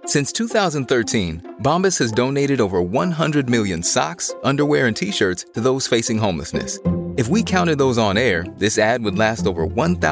Since 2013, Bombas has donated over 100 million socks, underwear, and T-shirts to those facing homelessness. If we counted those on air, this ad would last over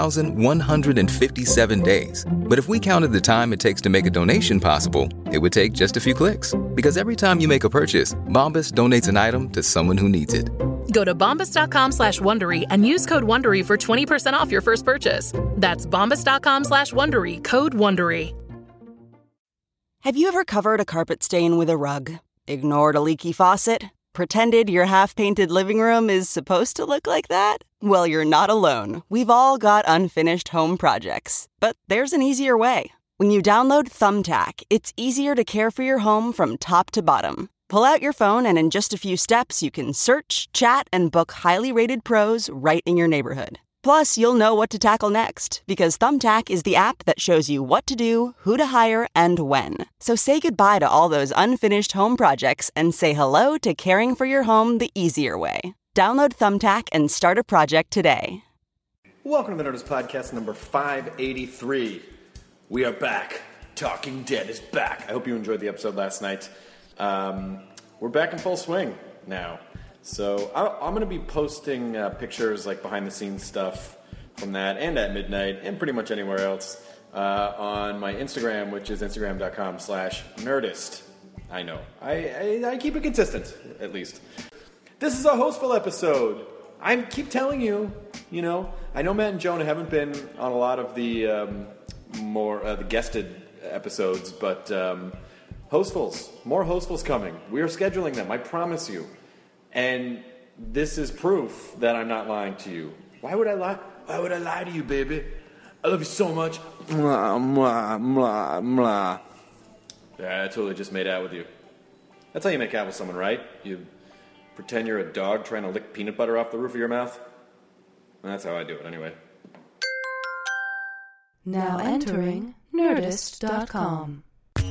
1,157 days. But if we counted the time it takes to make a donation possible, it would take just a few clicks. Because every time you make a purchase, Bombas donates an item to someone who needs it. Go to bombas.com/Wondery and use code WONDERY for 20% off your first purchase. That's bombas.com/Wondery, code WONDERY. Have you ever covered a carpet stain with a rug? Ignored a leaky faucet? Pretended your half-painted living room is supposed to look like that? Well, you're not alone. We've all got unfinished home projects. But there's an easier way. When you download Thumbtack, it's easier to care for your home from top to bottom. Pull out your phone and in just a few steps, you can search, chat, and book highly rated pros right in your neighborhood. Plus, you'll know what to tackle next, because Thumbtack is the app that shows you what to do, who to hire, and when. So say goodbye to all those unfinished home projects and say hello to caring for your home the easier way. Download Thumbtack and start a project today. Welcome to the Nerdist Podcast number 583. We are back. Talking Dead is back. I hope you enjoyed the episode last night. We're back in full swing now. So I'm going to be posting pictures, like behind-the-scenes stuff from that and at midnight and pretty much anywhere else on my Instagram, which is instagram.com/Nerdist. I know. I keep it consistent, at least. This is a hostful episode. I keep telling you, I know Matt and Jonah haven't been on a lot of the the guested episodes, but hostfuls, more hostfuls coming. We are scheduling them, I promise you. And this is proof that I'm not lying to you. Why would I lie? Why would I lie to you, baby? I love you so much. Mwah, mwah, mwah, mwah. Yeah, I totally just made out with you. That's how you make out with someone, right? You pretend you're a dog trying to lick peanut butter off the roof of your mouth? That's how I do it, anyway. Now entering Nerdist.com.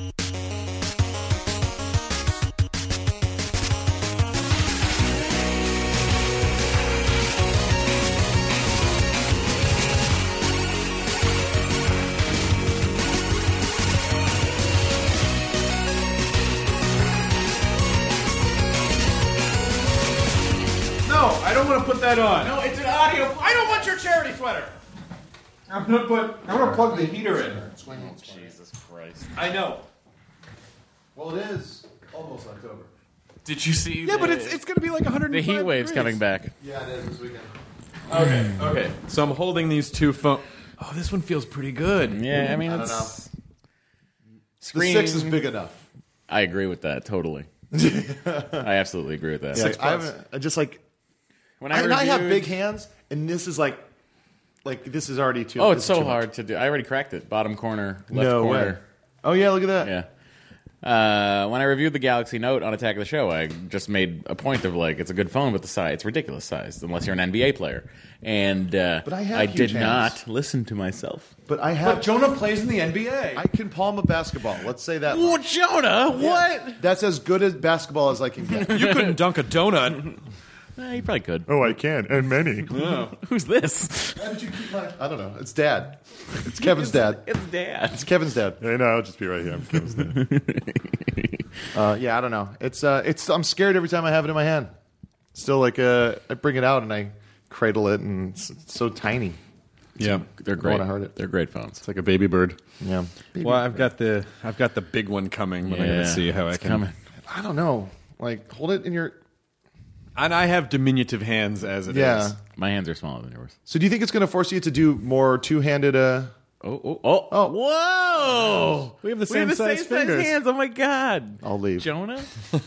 I don't want to put that on. No, it's an audio. I don't want your charity sweater. I'm gonna plug the heater in. Jesus Christ. I know. Well, it is almost October. Did you see? Yeah, but it's gonna be like 105 The heat wave's degrees. coming back. Yeah, it is this weekend. Okay. So I'm holding these two phones. Oh, this one feels pretty good. Yeah, I mean, I don't it's... know. Screen... The 6 is big enough. I agree with that, totally. I absolutely agree with that. Yeah, I just like... When I have big hands, and this is like this is already too. Oh, it's so hard to do. I already cracked it. Bottom corner, left corner. Way. Oh yeah, look at that. Yeah. When I reviewed the Galaxy Note on Attack of the Show, I just made a point of it's a good phone, but the size, it's ridiculous size, unless you're an NBA player. And but I did hands. not listen to myself. But I have. But Jonah plays in the NBA. I can palm a basketball. Let's say that. Oh, Jonah, what? That's as good as basketball as I can get. You couldn't dunk a donut. You probably could. Oh, I can, and many. Who's this? Why did you keep my... I don't know. It's Dad. It's Kevin's dad. It's Dad. It's Kevin's dad. Hey, no, I'll just be right here. I'm Kevin's dad. Yeah, I don't know. It's. I'm scared every time I have it in my hand. Still, I bring it out and I cradle it, and it's so tiny. Yeah, They're great. I want to hurt it. They're great phones. It's like a baby bird. Yeah. Well, I've got the big one coming, but I gotta see how I can. Coming. I don't know. Hold it in your. And I have diminutive hands as it is. Yeah. My hands are smaller than yours. So do you think it's going to force you to do more two-handed? Whoa! We have the same size fingers. hands. Oh my God! I'll leave. Jonah.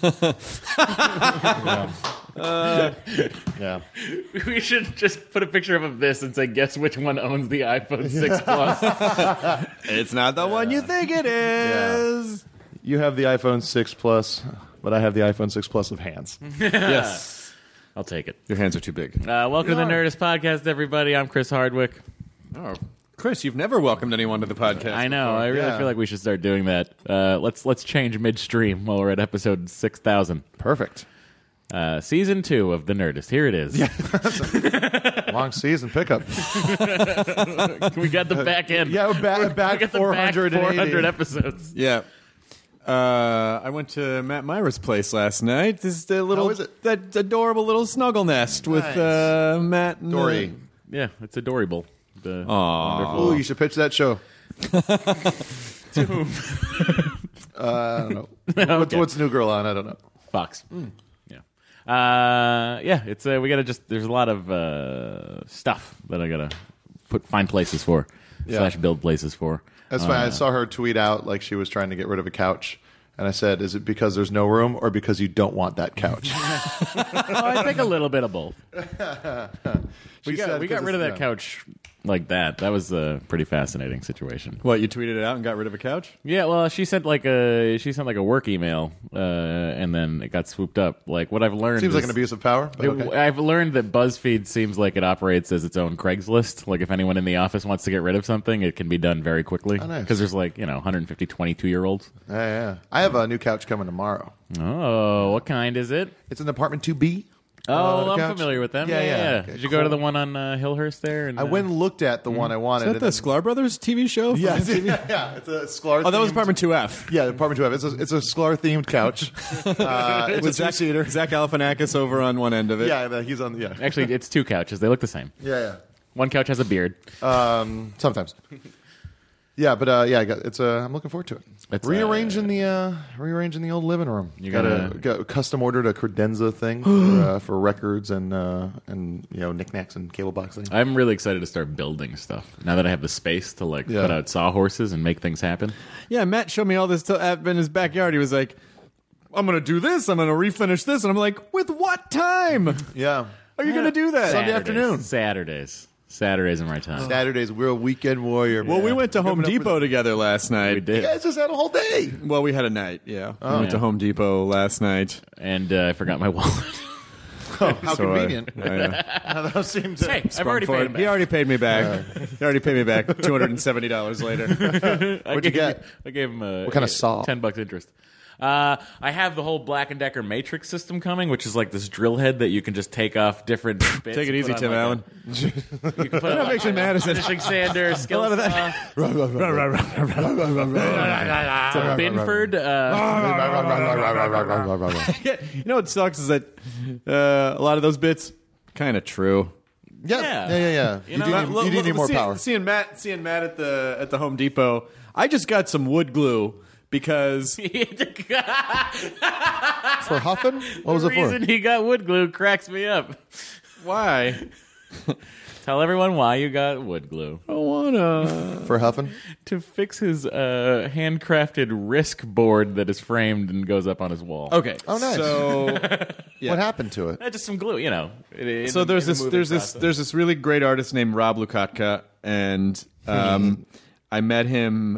Yeah. We should just put a picture of this and say, "Guess which one owns the iPhone 6 Plus?" It's not the one you think it is. You have the iPhone 6 Plus, but I have the iPhone 6 Plus of hands. Yes. I'll take it. Your hands are too big. Welcome to the Nerdist Podcast, everybody. I'm Chris Hardwick. Oh, Chris, you've never welcomed anyone to the podcast. I know. before. I really feel like we should start doing that. Let's change midstream while we're at episode 6,000. Perfect. Season 2 of The Nerdist. Here it is. Long season pickup. We got the back end. Yeah, we're back we got 480. the back 400 episodes. Yeah. I went to Matt Myra's place last night. This is the little, How is it? that adorable little snuggle nest with Nice. Matt and Dory. Yeah, it's adorable. The Oh, you should pitch that show. I don't know. What's New Girl on? I don't know. Fox. Yeah. It's we gotta just. There's a lot of stuff that I gotta find places for / build places for. That's fine. I saw her tweet out like she was trying to get rid of a couch. And I said, is it because there's no room or because you don't want that couch? I think a little bit of both. We got rid of that couch like that. That was a pretty fascinating situation. What, you tweeted it out and got rid of a couch? Yeah, well, she sent like a work email, and then it got swooped up. Like what I've learned Seems like an abuse of power. But okay. I've learned that BuzzFeed seems like it operates as its own Craigslist. Like if anyone in the office wants to get rid of something, it can be done very quickly. Oh, nice. Because there's 150 22-year-olds. Yeah. I have a new couch coming tomorrow. Oh, what kind is it? It's an apartment 2B. Oh, I'm couch. familiar with them. Yeah. Yeah. Okay, Did you go to the one on Hillhurst there? And, I went and looked at the one I wanted. Is that the Sklar Brothers TV show? Yeah, it's a Sklar. Oh, that was themed- Apartment 2F. Yeah, Apartment 2F. It's a Sklar themed couch. It's a two-seater. Zach Galifianakis over on one end of it. Yeah, he's on. Yeah, Actually, it's two couches. They look the same. yeah. One couch has a beard. Sometimes. Yeah, but I'm looking forward to it. It's, rearranging the old living room. You got custom ordered a credenza thing for records and knickknacks and cable boxing. I'm really excited to start building stuff now that I have the space to put out sawhorses and make things happen. Yeah, Matt showed me all this stuff in his backyard. He was like, I'm going to do this. I'm going to refinish this. And I'm like, with what time? Yeah. Are you going to do that? Sunday afternoon. Saturdays in my time. Saturdays, we're a weekend warrior. Well, we went to Home Depot together last night. We did. You guys just had a whole day. Well, we had a night, yeah. We went to Home Depot last night. And I forgot my wallet. How convenient. That seemed Hey, I've already paid him back. He already paid me back. He already paid me back $270 later. What'd you get? I gave him What kind of saw? $10 interest. I have the whole Black & Decker Matrix system coming, which is like this drill head that you can just take off different bits. Take it easy, Tim Allen. You can put That makes you mad, isn't it? finishing sander, skill saw. It's a Binford. You know what sucks is that a lot of those bits, kind of true. Yeah. You do need more power. Seeing Matt at the Home Depot, I just got some wood glue because For huffing? What was the it for? reason he got wood glue cracks me up. why? Tell everyone why you got wood glue. I wanna For huffing? To fix his handcrafted Risk board that is framed and goes up on his wall. Okay. Oh, nice. So What happened to it? Just some glue, so there's this really great artist named Rob Lukatka, and I met him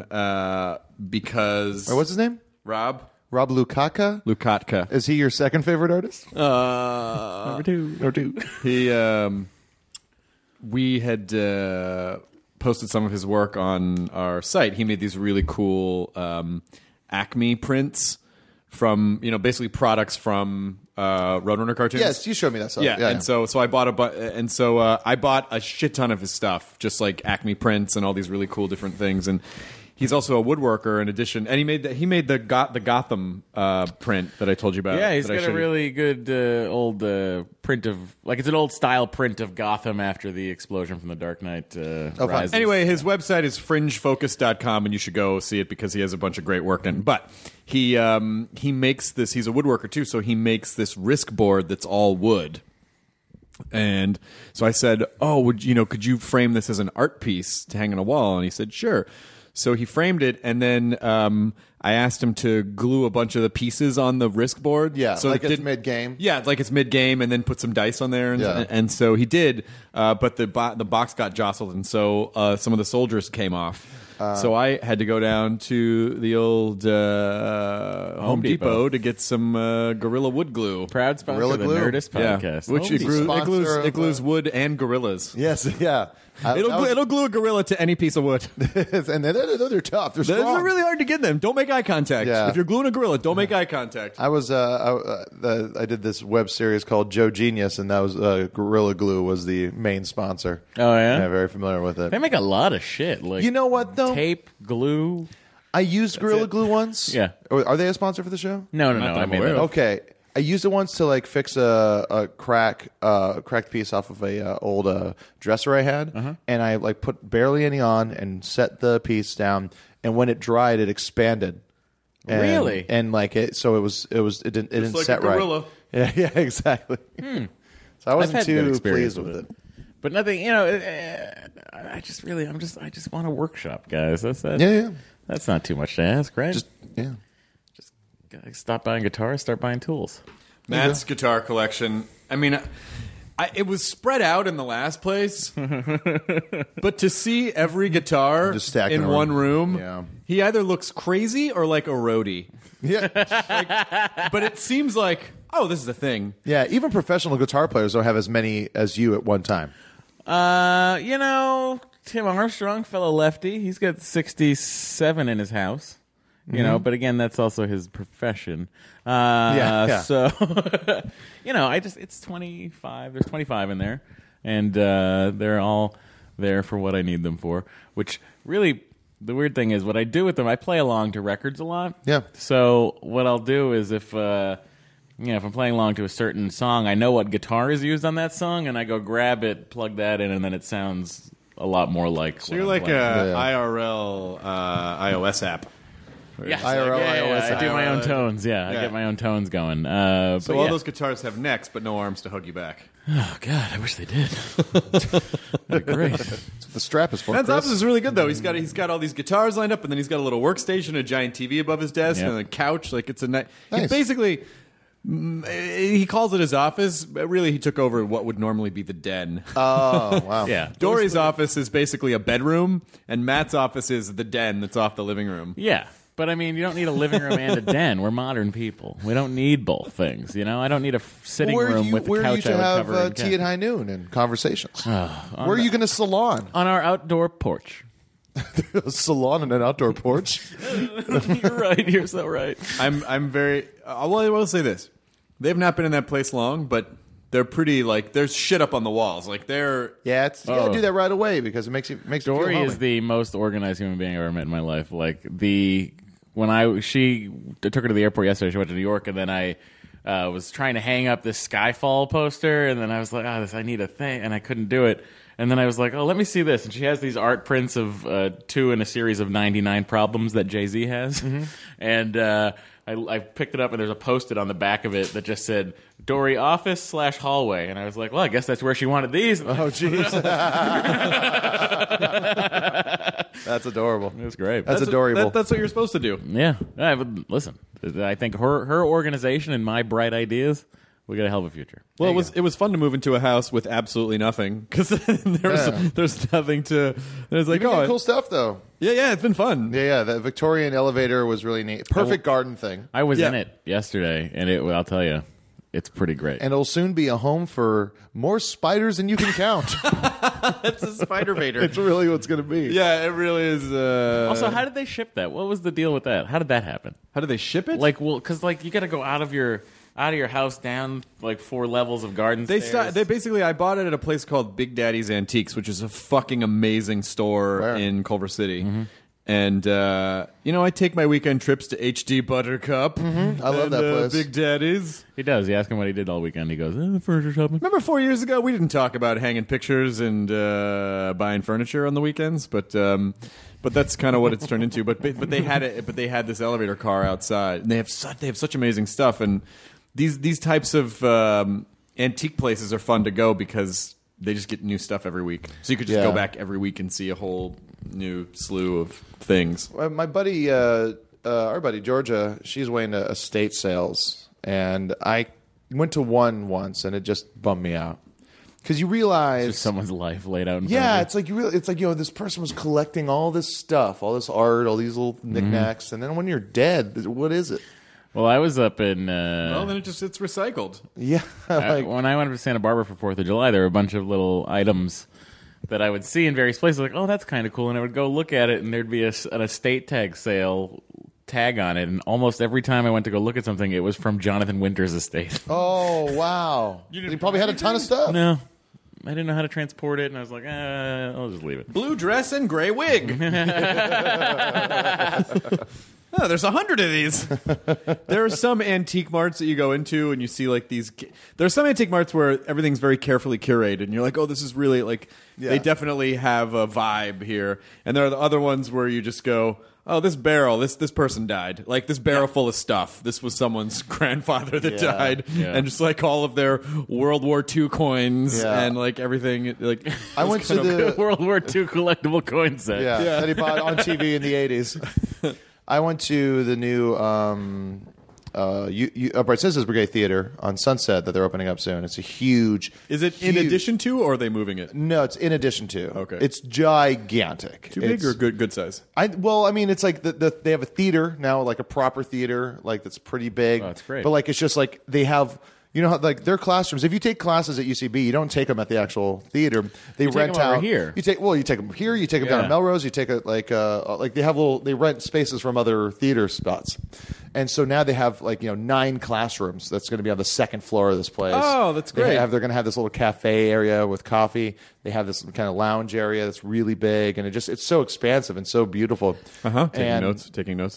because What's his name? Rob Lukatka? Is he your second favorite artist? Number two. He we had posted some of his work on our site. He made these really cool Acme prints from basically products from Roadrunner cartoons. Yes, you showed me that stuff. Yeah, and so I bought I bought a shit ton of his stuff, just like Acme prints and all these really cool different things. And he's also a woodworker in addition, and he made the Gotham print that I told you about. Yeah, he's that I got a showed you. really good old print of, it's an old style print of Gotham after the explosion from the Dark Knight Rises. Anyway, his website is fringefocus.com, and you should go see it because he has a bunch of great work in. But he makes this. He's a woodworker too, so he makes this Risk board that's all wood. And so I said, "Oh, could you frame this as an art piece to hang on a wall?" And he said, "Sure." So he framed it, and then I asked him to glue a bunch of the pieces on the Risk board. Yeah, so like it's mid-game. Yeah, like it's mid-game, and then put some dice on there. Yeah. And so he did, but the box got jostled, and so some of the soldiers came off. So I had to go down to the old Home Depot to get some Gorilla wood glue. Proud sponsor Gorilla of the glue? Nerdist podcast. Which it glues wood and gorillas. Yes, yeah. It'll glue a gorilla to any piece of wood. And they're tough. They're strong. They're really hard to get them. Don't make eye contact. Yeah. If you're gluing a gorilla, don't make eye contact. I did this web series called Joe Genius, and that was Gorilla Glue was the main sponsor. Oh, yeah? Yeah, very familiar with it. They make a lot of shit. Like, You know what, though? Tape, glue. I used Gorilla Glue once. Yeah. Are they a sponsor for the show? No. that I I'm mean, aware of. Okay. I used it once to like fix a cracked piece off of a old dresser I had, and I like put barely any on and set the piece down, and when it dried, it expanded. And, Really? And like it, so it didn't like set a gorilla. right. Yeah, exactly. So I wasn't had good too experience pleased with it. But nothing, I just want a workshop, guys. That's that. Yeah. That's not too much to ask, right? Yeah. Stop buying guitars, start buying tools. Matt's guitar collection. I mean, it was spread out in the last place, but to see every guitar Just stacked in in a one room. room, Yeah. he either looks crazy or like a roadie. Yeah. But it seems like, oh, this is a thing. Yeah. Even professional guitar players don't have as many as you at one time. Tim Armstrong, fellow lefty, he's got 67 in his house. But again, that's also his profession. Yeah. So, it's 25. There's 25 in there, and they're all there for what I need them for. Which really, the weird thing is, what I do with them, I play along to records a lot. Yeah. So what I'll do is if I'm playing along to a certain song, I know what guitar is used on that song, and I go grab it, plug that in, and then it sounds a lot more like. So you're like a IRL iOS app. Yeah, IRL, iOS, I do my own tones. Yeah, I Yeah. get my own tones going. So but all yeah. those guitars have necks, but no arms to hug you back. Oh God, I wish they did. That'd be great. The strap is for Matt's Chris. office is really good though. He's got all these guitars lined up, and then he's got a little workstation, a giant TV above his desk, Yeah. and a couch. Like it's a nice. Nice. Basically, he calls it his office, but really he took over what would normally be the den. Oh, wow. Yeah, Dory's office is basically a bedroom, and Matt's office is the den that's off the living room. yeah. But I mean, you don't need a living room and a den. We're modern people. We don't need both things. I don't need a sitting room with a Where couch you to I would have cover in tea at high noon and conversations? Where are you going to salon? on our outdoor porch. A salon and an outdoor porch? You're right. You're so right. I'm very. Well, I will say this: they've not been in that place long, but they're pretty. Like there's shit up on the walls. Like they're. Yeah, you got to do that right away because it makes you feel Dory homey. is the most organized human being I've ever met in my life. Like she took her to the airport yesterday. She went to New York, and then I was trying to hang up this Skyfall poster, and then I was like, I need a thing, and I couldn't do it. And then I was like, let me see this. And she has these art prints of 2 in a series of 99 problems that Jay-Z has. Mm-hmm. And I picked it up, and there's a Post-it on the back of it that just said, Dory office/hallway. And I was like, well, I guess that's where she wanted these. Oh, jeez. That's adorable. It was great. That's adorable. That's what you're supposed to do. Yeah. But listen, I think her organization and my bright ideas, we got a hell of a future. Well, it was fun to move into a house with absolutely nothing because there's nothing to. There's like You've been getting cool stuff, though. yeah, it's been fun. Yeah, the Victorian elevator was really neat. Perfect garden thing. I was Yeah. in it yesterday, and I'll tell you, it's pretty great. And it'll soon be a home for more spiders than you can count. It's a spider vader. It's really what's going to be. Yeah, it really is. Also, how did they ship that? What was the deal with that? How did that happen? how do they ship it? Because you got to go out of your house down like 4 levels of garden stairs. They basically, I bought it at a place called Big Daddy's Antiques, which is a fucking amazing store Where? in Culver City. And I take my weekend trips to HD Buttercup. I love that place. Big Daddy's. He does. You ask him what he did all weekend. He goes, furniture shopping. Remember 4 years ago, we didn't talk about hanging pictures and buying furniture on the weekends, but that's kind of what it's turned into. But they had it. But they had this elevator car outside, and they have such amazing stuff. And these types of antique places are fun to go because they just get new stuff every week. So you could just go back every week and see a whole new slew of things. My buddy, our buddy Georgia, she's way into estate sales, and I went to one once, and it just bummed me out because you realize Just someone's life laid out in front yeah, of you. it's like this person was collecting all this stuff, all this art, all these little knickknacks, and then when you're dead, what is it? Well, I was up in... Well, then it's recycled. Yeah, when I went up to Santa Barbara for 4th of July, there were a bunch of little items that I would see in various places, like, oh, that's kind of cool, and I would go look at it, and there'd be an estate tag sale tag on it, and almost every time I went to go look at something, it was from Jonathan Winter's estate. oh wow, you probably had a ton of stuff. No. didn't know how to transport it, and I was like, I'll just leave it. Blue dress and gray wig. Oh, there's 100 of these. There are some antique marts that you go into and you see like these. There are some antique marts where everything's very carefully curated, and you're like, oh, this is really like they definitely have a vibe here. And there are the other ones where you just go, oh, this barrel, this person died. Like this barrel full of stuff. This was someone's grandfather that died, and just like all of their World War II coins and like everything. Like I went to the World War II collectible coin set. that he bought on TV in the 80s. I went to the new Upright Citizens Brigade Theater on Sunset that they're opening up soon. It's a huge. Is it in addition to, or are they moving it? No, it's in addition to. Okay, it's gigantic. Too big or good size? I mean, it's like they have a theater now, like a proper theater, like that's pretty big. Oh, that's great. But like it's just like they have. You know how like their classrooms. If you take classes at UCB, you don't take them at the actual theater. They rent them over out here. You take them here. You take them down at Melrose. You take it like they have they rent spaces from other theater spots, and so now they have 9 classrooms. That's going to be on the second floor of this place. Oh, that's great. They're going to have this little cafe area with coffee. They have this kind of lounge area that's really big, and it's so expansive and so beautiful. Taking notes.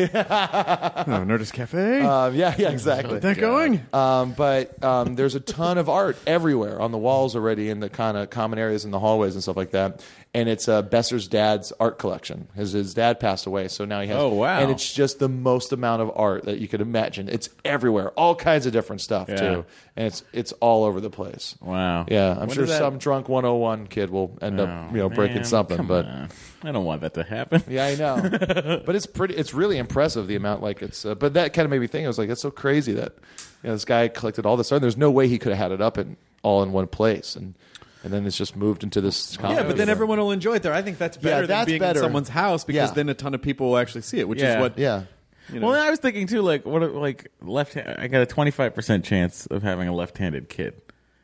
Nerdist Cafe. Yeah, exactly. Get that going. But there's a ton of art everywhere on the walls already in the kind of common areas in the hallways and stuff like that. And it's Besser's dad's art collection. His dad passed away, so now he has. Oh, wow. And it's just the most amount of art that you could imagine. It's everywhere, all kinds of different stuff too, and it's all over the place. Wow. Yeah, I'm sure some drunk 101 kid will end up breaking something, but I don't want that to happen. yeah, I know. But it's really impressive the amount but that kind of made me think. I was like, it's so crazy that this guy collected all this art. There's no way he could have had it up all in one place, and then it's just moved into this. Yeah, but then everyone will enjoy it there. I think that's better than being in someone's house because then a ton of people will actually see it, which is what. Yeah. Well, I was thinking too, left. I got a 25% chance of having a left-handed kid.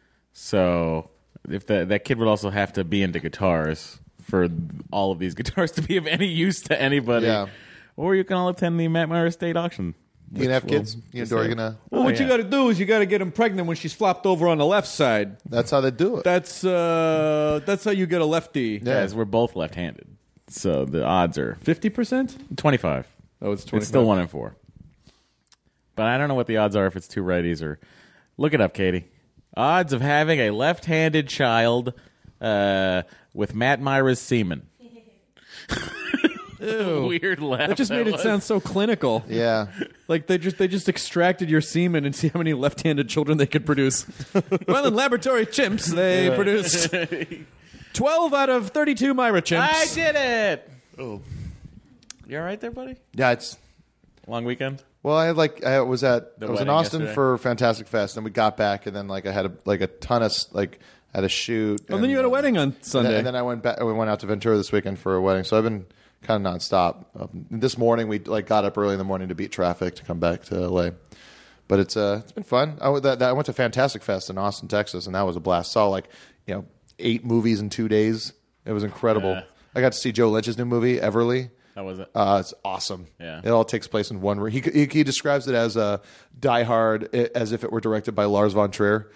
So if that kid would also have to be into guitars for all of these guitars to be of any use to anybody. Yeah. Or you can all attend the Matt Myra State auction. You gonna have kids? You and Dory gonna? Well, what you got to do is you got to get them pregnant when she's flopped over on the left side. That's how they do it. That's how you get a lefty. Yeah, as we're both left-handed, so the odds are 50%. 25. Oh, it's 25. It's still 1 in 4. But I don't know what the odds are if it's 2 righties or. Look it up, Katie. Odds of having a left-handed child with Matt Myra's semen. Weird laugh. That just made it sound so clinical. Yeah. Like they just extracted your semen and see how many left-handed children they could produce. Well, in laboratory chimps, they produced 12 out of 32 Myra chimps. I did it. Oh, you all right there, buddy? Yeah, it's long weekend. Well, I was in wedding Austin yesterday. for Fantastic Fest, and we got back, and then I had a ton of had a shoot. And then you had a wedding on Sunday. And then I went back. We went out to Ventura this weekend for a wedding, so I've been kind of nonstop. This morning we got up early in the morning to beat traffic to come back to LA. But it's been fun. I went to Fantastic Fest in Austin, Texas, and that was a blast. Saw 8 movies in 2 days. It was incredible. Yeah. I got to see Joe Lynch's new movie, Everly. How was it? It's awesome. Yeah. It all takes place in one room. He describes it as Die Hard, as if it were directed by Lars von Trier.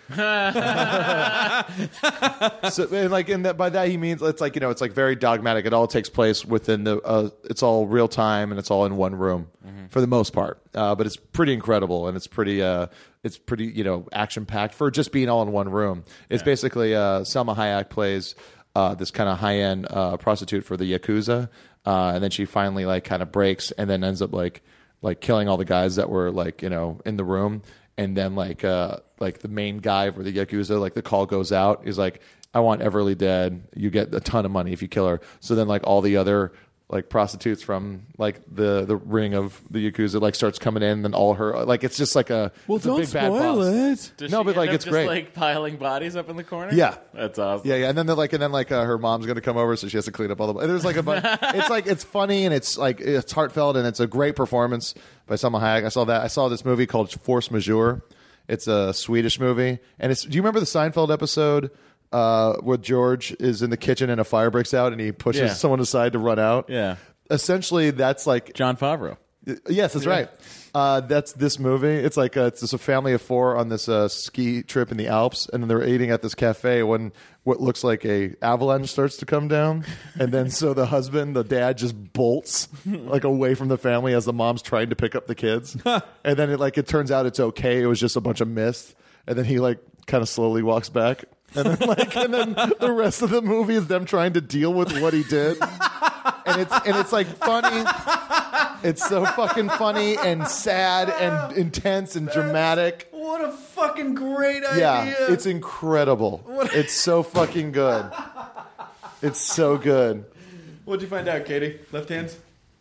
So, and by that he means it's it's very dogmatic. It all takes place within it's all real time and it's all in one room for the most part. But it's pretty incredible and it's pretty action packed for just being all in one room. It's basically Selma Hayek plays this kind of high end prostitute for the Yakuza. And then she finally kind of breaks and then ends up like killing all the guys that were in the room. And then the main guy for the Yakuza, the call goes out. He's like, I want Everly dead. You get a ton of money if you kill her. So then all the other prostitutes from the ring of the Yakuza starts coming in, and then all her it's just it's a don't big bad spoil boss. it. Does No, she but end up it's just, great. Piling bodies up in the corner. Yeah. That's awesome. Yeah, and then her mom's gonna come over, so she has to clean up all the. And there's a bunch. It's funny and it's heartfelt and it's a great performance by Selma Hayek. I saw that. I saw this movie called Force Majeure. It's a Swedish movie, and do you remember the Seinfeld episode where George is in the kitchen and a fire breaks out and he pushes someone aside to run out? Yeah. Essentially, that's Jon Favreau. Yes, that's right. That's this movie. It's like it's just a family of 4 on this ski trip in the Alps, and then they're eating at this cafe when what looks like a avalanche starts to come down, and then so the dad, just bolts like away from the family as the mom's trying to pick up the kids, and then it turns out it's okay. It was just a bunch of mist, and then he kind of slowly walks back, and then the rest of the movie is them trying to deal with what he did. And it's like funny. It's so fucking funny and sad and intense and dramatic. What a fucking great idea. Yeah, it's incredible. It's so fucking good. It's so good. What'd you find out, Katie? Left hands?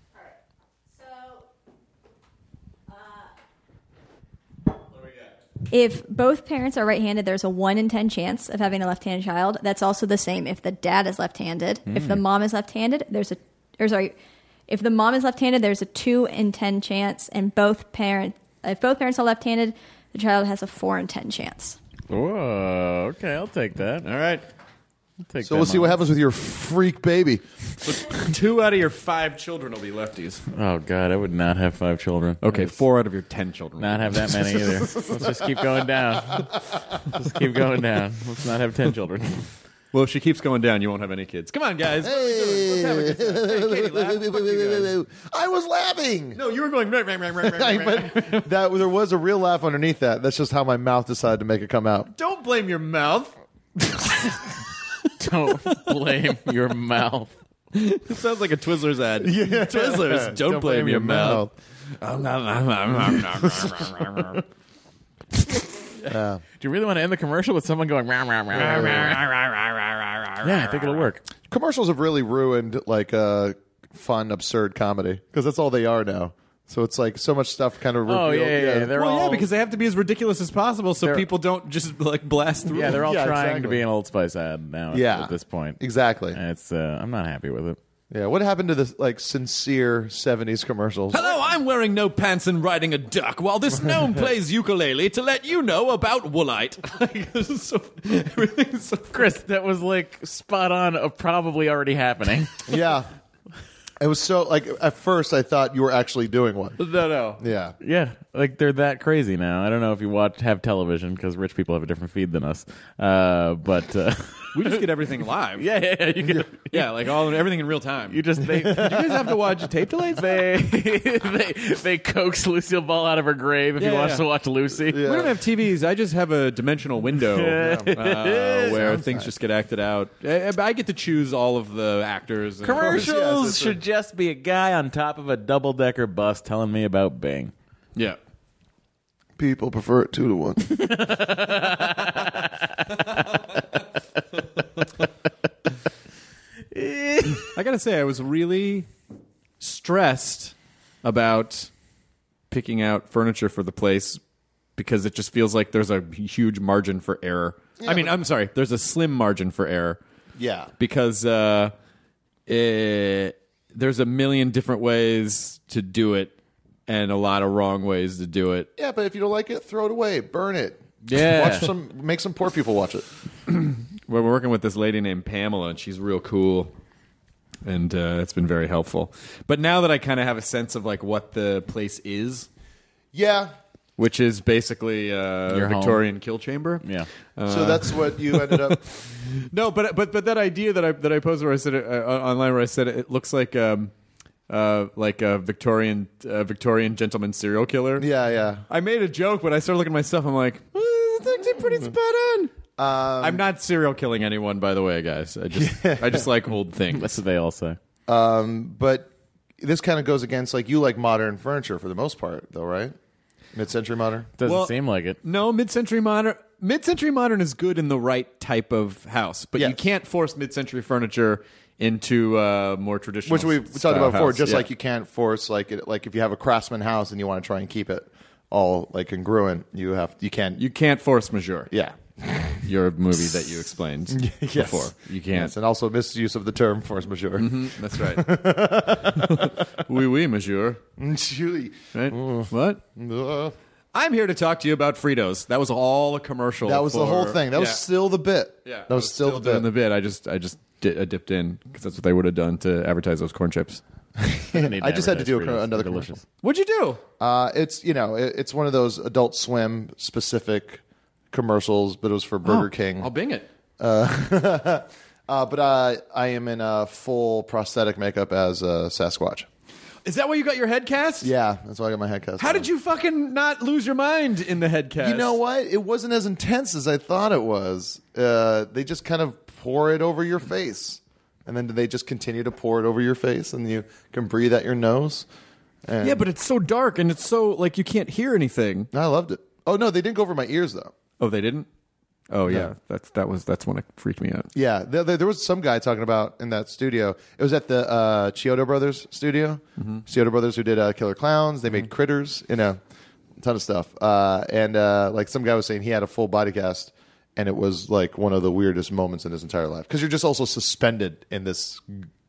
If both parents are right-handed, there's a 1 in 10 chance of having a left-handed child. That's also the same if the dad is left-handed. If the mom is left-handed, if the mom is left-handed, there's a 2 in 10 chance, and if both parents are left-handed, the child has a 4 in 10 chance. Whoa, okay, I'll take that. All right. So we'll see what happens with your freak baby. 2 out of your 5 children will be lefties. Oh, God, I would not have 5 children. Okay, 4 out of your 10 children. Not have that many either. Let's just keep going down. Just keep going down. Let's not have 10 children. Well, if she keeps going down, you won't have any kids. Come on, guys. What are we doing? Let's have a good time. Hey, Katie, laugh. Fuck you guys. I was laughing. No, you were going... But there was a real laugh underneath that. That's just how my mouth decided to make it come out. Don't blame your mouth. Don't blame your mouth. It sounds like a Twizzlers ad. Yeah. Twizzlers, don't blame your mouth. Do you really want to end the commercial with someone going rah, rah, rah, rah, rah? Yeah, I think it'll work. Commercials have really ruined fun, absurd comedy because that's all they are now. So it's like so much stuff kind of revealed. Oh, yeah. They're all, because they have to be as ridiculous as possible so people don't just blast through. Yeah, they're all trying exactly. to be an Old Spice ad now at this point. Exactly. And it's I'm not happy with it. Yeah, what happened to the sincere 70s commercials? Hello, I'm wearing no pants and riding a duck while this gnome plays ukulele to let you know about Woolite. Everything's so Chris, that was spot on, probably already happening. Yeah. It was so, at first I thought you were actually doing one. No. Yeah. Yeah, they're that crazy now. I don't know if you have television because rich people have a different feed than us. But we just get everything live. Yeah. You get, everything in real time. You just did you guys have to watch tape delays? They coax Lucille Ball out of her grave if you want to watch Lucy. Yeah. We don't have TVs. I just have a dimensional window where things just get acted out. I get to choose all of the actors. Commercials should just be a guy on top of a double-decker bus telling me about Bing. Yeah. People prefer it 2 to 1. I gotta say, I was really stressed about picking out furniture for the place because it just feels like there's a huge margin for error. Yeah, I'm sorry, there's a slim margin for error. Yeah. Because there's a million different ways to do it and a lot of wrong ways to do it. Yeah, but if you don't like it, throw it away. Burn it. Yeah. Make some poor people watch it. We're working with this lady named Pamela, and she's real cool. And it's been very helpful. But now that I kind of have a sense of what the place is. Yeah. Which is basically Victorian home. Kill chamber. Yeah. So that's what you ended up. No, but that idea that I posted where I said online where I said it looks like a Victorian gentleman serial killer. Yeah. I made a joke, but I started looking at my stuff. I'm like, it's actually pretty spot on. I'm not serial killing anyone, by the way, guys. I just like old things. That's what they all say. But this kind of goes against you like modern furniture for the most part, though, right? Mid-century modern? Doesn't seem like it. No, mid-century modern. Mid-century modern is good in the right type of house, but you can't force mid-century furniture into more traditional. Which we talked about before. House. Just like you can't force like if you have a Craftsman house and you want to try and keep it all congruent, you can't force majeure. Yeah. Your movie that you explained before. You can't. Yes, and also misuse of the term force majeure. Mm-hmm, that's right. Oui, monsieur. Right? What? I'm here to talk to you about Fritos. That was all a commercial. That was the whole thing. That was still the bit. Yeah, that was still the bit. In the bit. I dipped in because that's what they would have done to advertise those corn chips. I just had to do another commercial. What'd you do? It's one of those Adult Swim specific commercials, but it was for Burger King. I'll Bing it. But I am in full prosthetic makeup as Sasquatch. Is that why you got your head cast? Yeah, that's why I got my head cast. How did you fucking not lose your mind in the head cast? You know what? It wasn't as intense as I thought it was. They just kind of pour it over your face. And then they just continue to pour it over your face, and you can breathe at your nose. And Yeah, but it's so dark, and it's so, like, you can't hear anything. I loved it. Oh, no, they didn't go over my ears, though. Oh, they didn't? Oh, yeah. That's when it freaked me out. Yeah, there was some guy talking about in that studio. It was at the Chiodo Brothers studio. Chiodo Brothers, who did Killer Clowns. They made Critters, a ton of stuff. And like some guy was saying he had a full body cast, and it was like one of the weirdest moments in his entire life. Because you're just also suspended in this,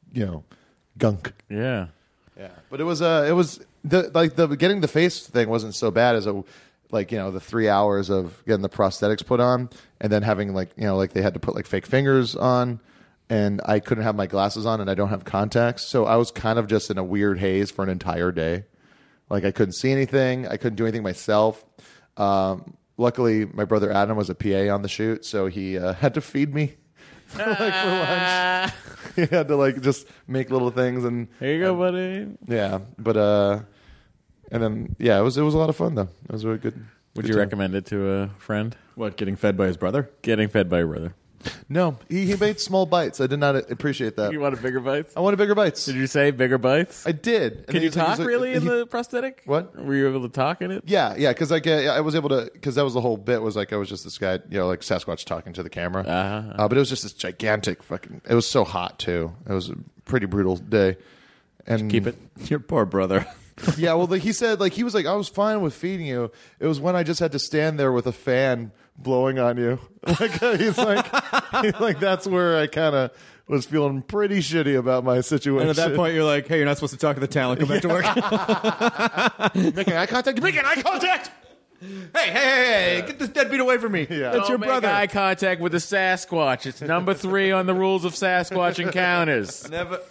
gunk. Yeah. Yeah, but it was the getting the face thing wasn't so bad as the 3 hours of getting the prosthetics put on, and then having they had to put fake fingers on, and I couldn't have my glasses on, and I don't have contacts, so I was kind of just in a weird haze for an entire day. Like I couldn't see anything, I couldn't do anything myself. Luckily, my brother Adam was a PA on the shoot, so he had to feed me for lunch. He had to just make little things, and Here you go, buddy. yeah, but and then it was a lot of fun though. It was really good. Would good you time. recommend it to a friend? What, getting fed by his brother? Getting fed by your brother. No, he made small bites. I did not appreciate that. You wanted bigger bites? I wanted bigger bites. Did you say bigger bites? I did. And Can you he's like- talk he's like- really in he- the prosthetic? What? Were you able to talk in it? Yeah, because I was able to, because that was the whole bit, was I was just this guy, like Sasquatch talking to the camera. But it was just this gigantic fucking, it was so hot too. It was a pretty brutal day. And Keep it. Your poor brother. Yeah, well, he said, he was like, I was fine with feeding you. It was when I just had to stand there with a fan blowing on you. He's like, that's where I kind of was feeling pretty shitty about my situation. And at that point, you're like, hey, you're not supposed to talk to the talent. Come back to work. making eye contact. You're making eye contact. Hey, get this deadbeat away from me. Yeah. That's your Don't brother. Make eye contact with the Sasquatch. It's number 3 on the rules of Sasquatch encounters. Never.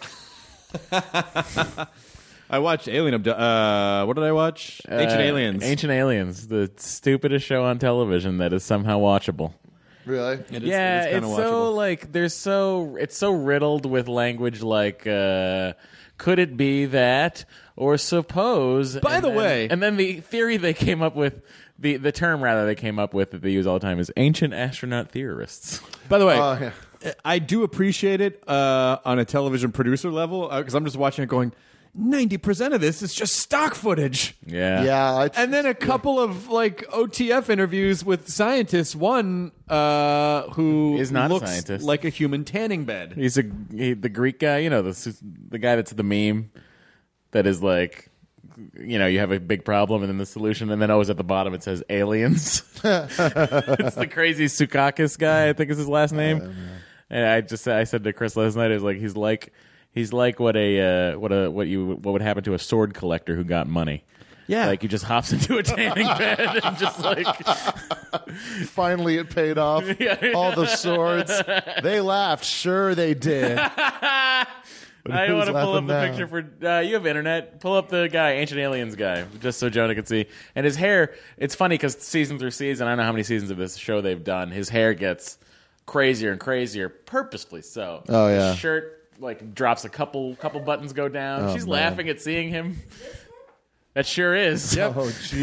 I watched Alien what did I watch? Ancient Aliens. Ancient Aliens, the stupidest show on television that is somehow watchable. Really? It is It's kinda so it's so riddled with language like could it be that or suppose. By the way, and then the theory they came up with, the term rather they came up with that they use all the time is ancient astronaut theorists. By the way, Yeah. I do appreciate it on a television producer level because I'm just watching it going, 90% of this is just stock footage. Yeah, Yeah. And then a couple of OTF interviews with scientists. One who Is not a looks scientist. like a human tanning bed. He's the Greek guy, the guy that's the meme that is like, you have a big problem and then the solution, and then always at the bottom it says aliens. It's the crazy Sukakis guy, I think is his last name. And I said to Chris last night, he's like what would happen to a sword collector who got money. Yeah. Like he just hops into a tanning bed and just Finally, it paid off. All the swords. They laughed. Sure, they did. I who's want to pull up laughing the now? picture for you have internet. Pull up the guy, Ancient Aliens guy, just so Jonah can see. And his hair, it's funny because season through season, I don't know how many seasons of this show they've done. His hair gets crazier and crazier, purposefully so. Oh, yeah. His shirt drops a couple buttons go down. Oh, She's man. laughing at seeing him. That sure is. Yep. Oh, gee.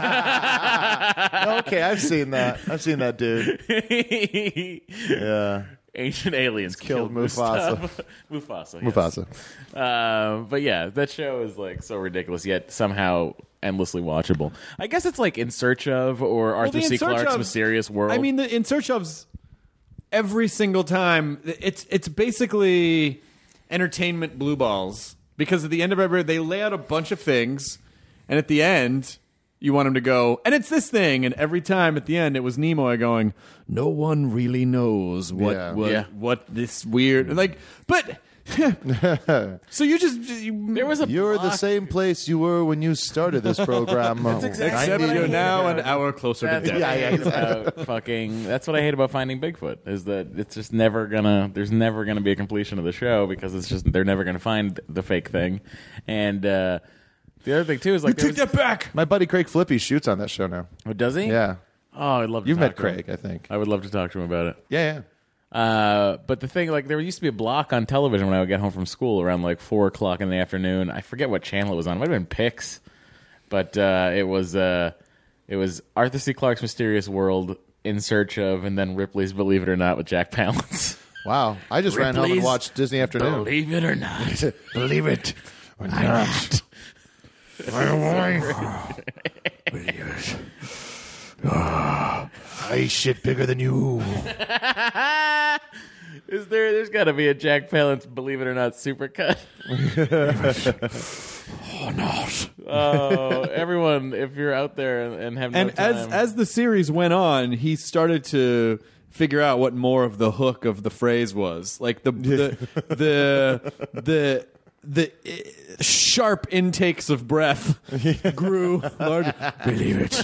Okay, I've seen that. I've seen that dude. Yeah. Ancient Aliens Killed Mufasa. Mufasa. Yes. Mufasa. But yeah, that show is so ridiculous, yet somehow endlessly watchable. I guess it's like In Search of or Arthur the C. In Search Clarke's of- Mysterious World. I mean, the In Search of's every single time. It's basically entertainment blue balls because at the end of every they lay out a bunch of things, and at the end you want them to go, and it's this thing, and every time at the end it was Nimoy going, no one really knows what Yeah. what this weird but. So you just There was a You're the block- same place you were when you started this program. except you're now an hour closer to That's death. what I hate about fucking. That's what I hate about Finding Bigfoot is that it's just never gonna. There's never gonna be a completion of the show because it's just they're never gonna find the fake thing. And the other thing too is like Take that back. My buddy Craig Flippy shoots on that show now. Oh, does he? Yeah. Oh, I'd love to. You've talk met to him. Craig, I think. I would love to talk to him about it. Yeah. But the thing, like, there used to be a block on television when I would get home from school around like 4:00 in the afternoon. I forget what channel it was on. It might have been Pix, but it was Arthur C. Clarke's Mysterious World, In Search of, and then Ripley's Believe It or Not with Jack Palance. Wow. I just ran home and Ripley's watched Disney Afternoon. Believe it or not. Believe it or not. I shit bigger than you. There's got to be a Jack Palance Believe It or Not supercut. Oh, not. Oh, everyone, if you're out there and have no And time. as the series went on, he started to figure out what more of the hook of the phrase was. Like the sharp intakes of breath grew larger. Believe it.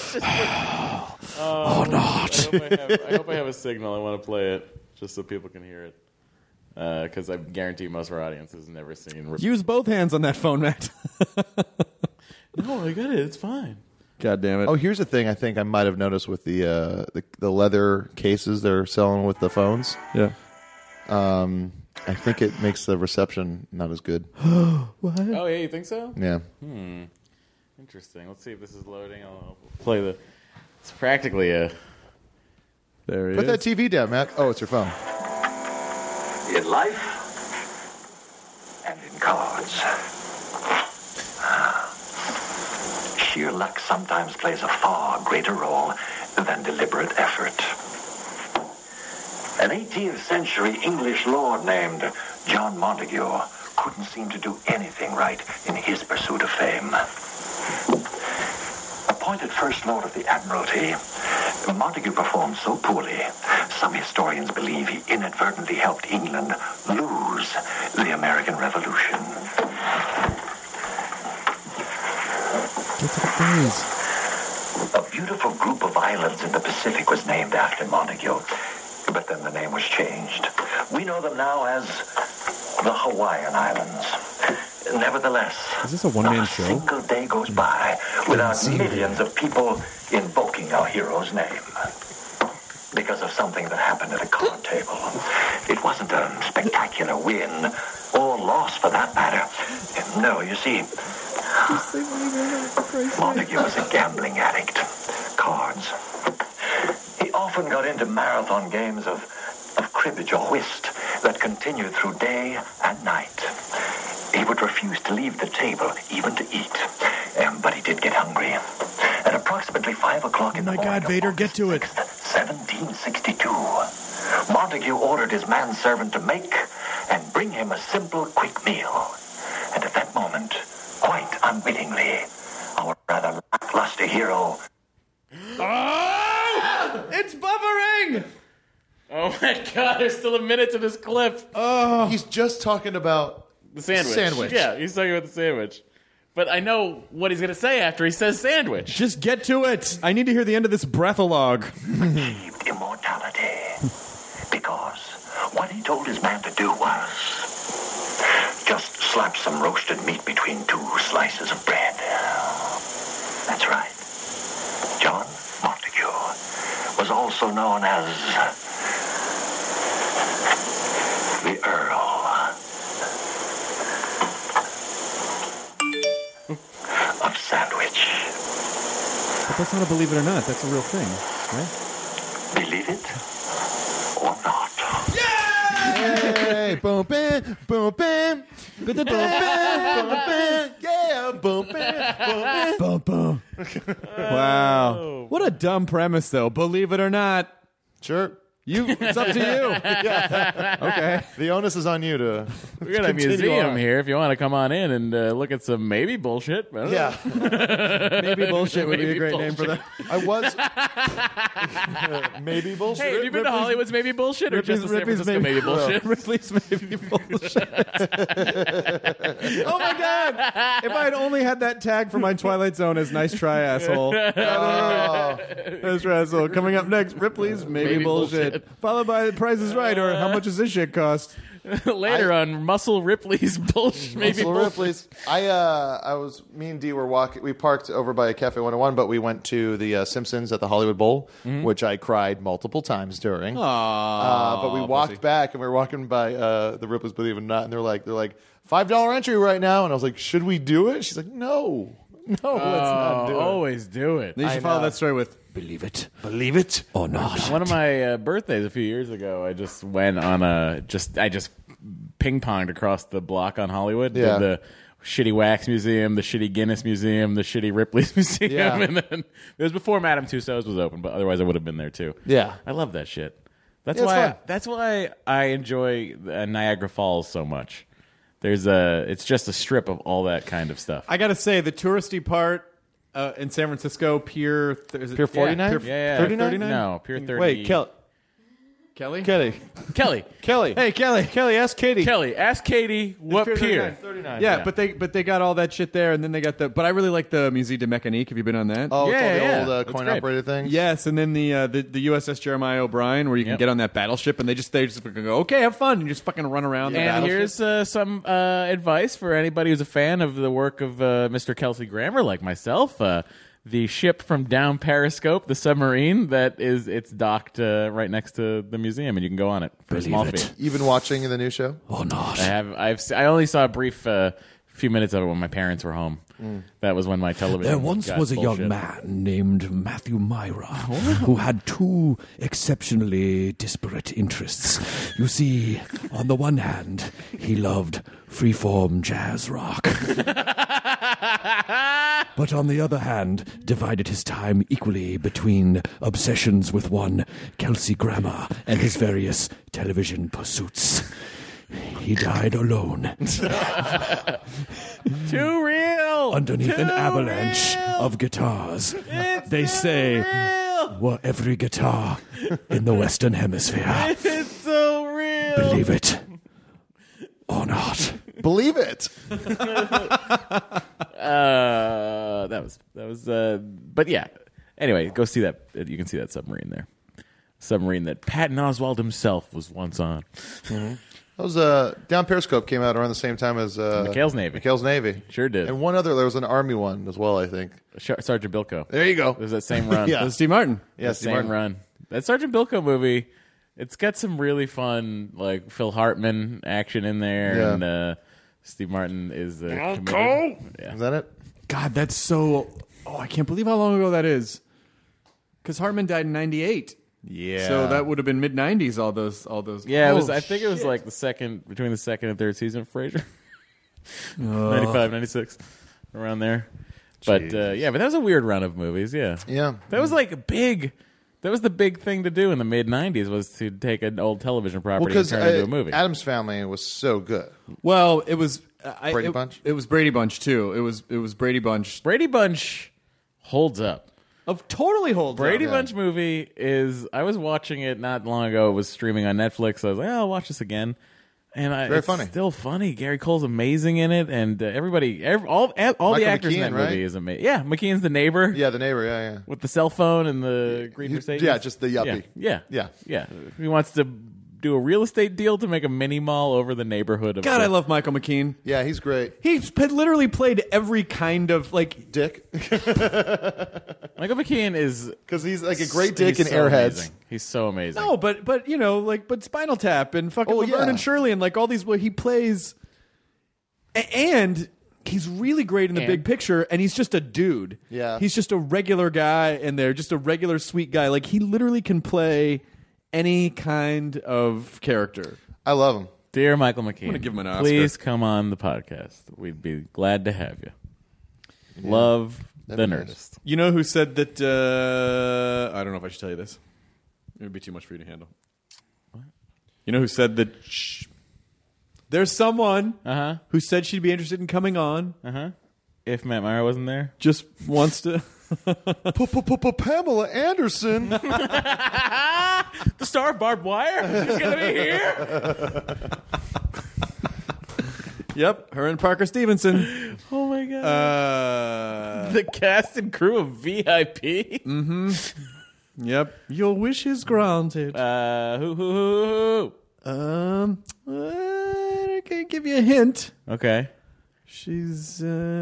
Oh, not. I hope I have a signal. I want to play it just so people can hear it. Because I guarantee most of our audience has never seen. Use both hands on that phone, Matt. No, I got it. It's fine. God damn it. Oh, here's a thing I think I might have noticed with the leather cases they're selling with the phones. Yeah. I think it makes the reception not as good. Oh, yeah, you think so? Yeah. Interesting. Let's see if this is loading. I'll play the... It's practically a... There he Put is. that TV down, Matt. Oh, it's your phone. In life and in cards. Sheer luck sometimes plays a far greater role than deliberate effort. An 18th century English lord named John Montague couldn't seem to do anything right in his pursuit of fame. Appointed First Lord of the Admiralty, Montague performed so poorly, some historians believe he inadvertently helped England lose the American Revolution. Get to the phrase. A beautiful group of islands in the Pacific was named after Montague, but then the name was changed. We know them now as the Hawaiian Islands. Nevertheless, Is this a one-man not show? a single day goes by without millions of people invoking our hero's name. Because of something that happened at a card table. It wasn't a spectacular win, or loss for that matter. No, you see, Montague was a gambling addict. Cards. He often got into marathon games of cribbage or whist that continued through day and night. He would refuse to leave the table, even to eat. But he did get hungry. At approximately 5 o'clock in the morning. God, Vader, get to it. 1762. Montague ordered his manservant to make and bring him a simple, quick meal. And at that moment, quite unwittingly, our rather lackluster hero... Oh! It's buffering! Oh, my God. There's still a minute to this clip. He's just talking about The sandwich. Sandwich. Yeah, he's talking about the sandwich. But I know what he's going to say after he says sandwich. Just get to it. I need to hear the end of this breathalogue. achieved immortality. Because what he told his man to do was just slap some roasted meat between 2 slices of bread. That's right. John Montague was also known as the Earl of Sandwich. But that's not a believe it or not. That's a real thing, right? Believe it or not. Hey, boom, bam, boom, bam. Boom, bam, boom, bam. Yeah, boom, bam, boom, bam. Boom, boom. Wow. What a dumb premise, though. Believe it or not. Sure. It's up to you. Okay. The onus is on you to. We got a continue museum on. here if you want to come on in and look at some maybe bullshit. I don't know. Yeah, Maybe bullshit would be a Maybe great name for that. I was. Maybe bullshit. Hey, have you been to Hollywood's maybe bullshit or just the San Francisco maybe bullshit? Ripley's maybe bullshit. Oh my god! If I had only had that tag for my Twilight Zone as nice try asshole. Nice try asshole. Coming up next, Ripley's maybe bullshit. Followed by Price is Right or How much does this shit cost? Later on Muscle Ripley's bullshit. Maybe Russell bullshit. Ripley's. Me and Dee were walking. We parked over by Cafe 101, but we went to the Simpsons at the Hollywood Bowl, which I cried multiple times during. But we walked back, and we were walking by the Ripley's, believe it or not, and they're like $5 entry right now, and I was like, should we do it? She's like, no, let's not do it. Always do it. Then you should follow that story with Believe it or not. One of my birthdays a few years ago, I just went on I just ping-ponged across the block on Hollywood. Yeah. Did the shitty Wax Museum, the shitty Guinness Museum, the shitty Ripley's Museum. Yeah. And then it was before Madame Tussauds was open, but otherwise I would have been there too. Yeah. I love that shit. Yeah, it's fun. That's why I enjoy Niagara Falls so much. It's just a strip of all that kind of stuff. I gotta say, the touristy part in San Francisco, Pier 49? Yeah, 39? No, Pier 30. Wait, Kelly? Kelly. Kelly. Hey, Kelly, ask Katie. Kelly, ask Katie what pier. 39. Yeah, but they got all that shit there, and then they got the. But I really like the Musée de Mécanique. Have you been on that? Oh, it's all Yeah, the old That's coin great. operated things. Yes, and then the USS Jeremiah O'Brien, where you can Yep. get on that battleship, and they just fucking go, okay, have fun, and you just fucking run around. the And battleship. here's some advice for anybody who's a fan of the work of Mr. Kelsey Grammer, like myself. The ship from down Periscope, the submarine it's docked right next to the museum, and you can go on it for a small fee. You've been watching the new show? Or not. I only saw a brief few minutes of it when my parents were home. That was when my television. There once got was a bullshit. young man named Matthew Myra who had two exceptionally disparate interests. You see, on the one hand, he loved freeform jazz rock. But on the other hand, divided his time equally between obsessions with one Kelsey Grammer and his various television pursuits. He died alone Too real. underneath an avalanche of guitars. They say were every guitar in the Western Hemisphere. It's so real. Believe it or not. Believe it. But yeah. Anyway, go see that. You can see that submarine there. Submarine that Patton Oswalt himself was once on. That was Down Periscope came out around the same time as McHale's Navy. Sure did. And one other, there was an Army one as well, I think. Sergeant Bilko. There you go. There's that same run. Yeah. That's Steve Martin. Yeah, The Steve same Martin. run. That Sergeant Bilko movie, it's got some really fun, like Phil Hartman action in there, Yeah. and Steve Martin is committed. Yeah. Is that it? God, that's so. Oh, I can't believe how long ago that is. Because Hartman died in '98. Yeah. So that would have been mid '90s. All those. Yeah, it was. Oh, I think it was shit. like between the second and third season of Frasier. 95, 96, around there. But but that was a weird run of movies. Yeah, Yeah. that was like big. That was the big thing to do in the mid '90s was to take an old television Well, property and because turn it into a movie. Adam's Family was so good. Well, it was Brady Bunch? It was Brady Bunch too. It was Brady Bunch. Brady Bunch holds up. Of totally holds Brady up. Bunch movie is. I was watching it not long ago. It was streaming on Netflix. I was like, I'll watch this again. And Very it's funny. Still funny. Gary Cole's amazing in it, and everybody, all the Michael actors in McKean, that right? movie is amazing. Yeah, McKean's the neighbor. Yeah, the neighbor. Yeah. With the cell phone and the green Mercedes. Yeah, just the yuppie. Yeah. Yeah. He wants to do a real estate deal to make a mini mall over the neighborhood of. God, the- I love Michael McKean. Yeah, he's great. He's literally played every kind of like Dick. Michael McKean is Because he's like a great dick he's in so Airheads. amazing. He's so amazing. no, but you know but Spinal Tap and fucking Oh, Laverne yeah. and Shirley and like all these where he plays, and he's really great in the And- big picture, and he's just a dude. Yeah. he's just a regular guy in there, just a regular sweet guy. Like he literally can play any kind of character. I love him. Dear Michael McKean, gonna give him an Oscar. please come on the podcast. We'd be glad to have you. Love the That'd be nice. Nerdist. You know who said that? I don't know if I should tell you this. It would be too much for you to handle. You know who said that? There's someone Uh-huh. who said she'd be interested in coming on. Uh-huh. If Matt Meyer wasn't there. Just wants to. Pamela Anderson. The star of Barbed Wire? She's going to be here? Yep, her and Parker Stevenson. Oh, my God. The cast and crew of VIP? Mm-hmm. Yep. Your wish is granted. Who? I can give you a hint. Okay. She's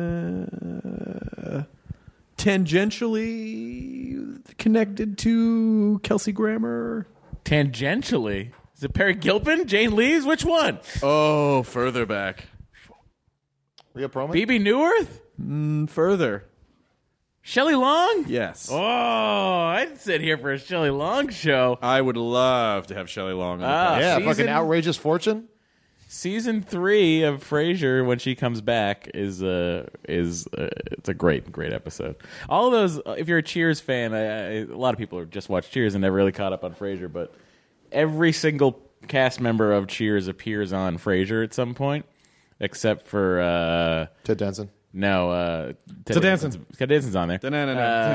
tangentially connected to Kelsey Grammer. Tangentially? Is it Perry Gilpin? Jane Leeves? Which one? Oh, further back. Rhea Perlman? Bebe Neuwirth? Further. Shelley Long? Yes. Oh, I'd sit here for a Shelley Long show. I would love to have Shelley Long on the podcast. Yeah, Season- fucking Outrageous Fortune. Season 3 of Frasier, when she comes back, it's a great episode. All of those, if you're a Cheers fan, a lot of people have just watched Cheers and never really caught up on Frasier, but every single cast member of Cheers appears on Frasier at some point, except for Ted Danson. No, Ted Danson's on there. Woody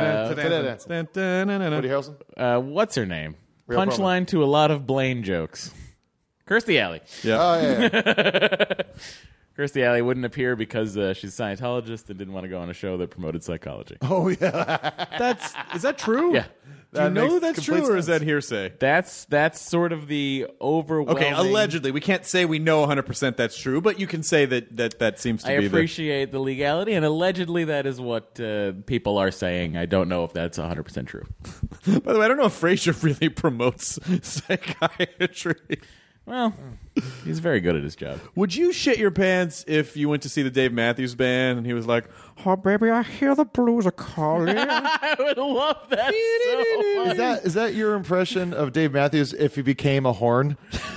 Harrelson. What's her name? Rhea Punchline to a lot of Blaine jokes. Kirstie Alley. Yeah. Oh, yeah. Kirstie Alley wouldn't appear because she's a Scientologist and didn't want to go on a show that promoted psychology. Oh, yeah. Is that true? Yeah. Do you know makes that's complete true, or is sense. that hearsay? That's sort of the overwhelming... Okay, allegedly. We can't say we know 100% that's true, but you can say that seems to I be appreciate the legality, and allegedly that is what people are saying. I don't know if that's 100% true. By the way, I don't know if Frasier really promotes psychiatry. Well, he's very good at his job. Would you shit your pants if you went to see the Dave Matthews Band and he was like, "Oh, baby, I hear the blues are calling"? I would love that so much. Is that your impression of Dave Matthews if he became a horn?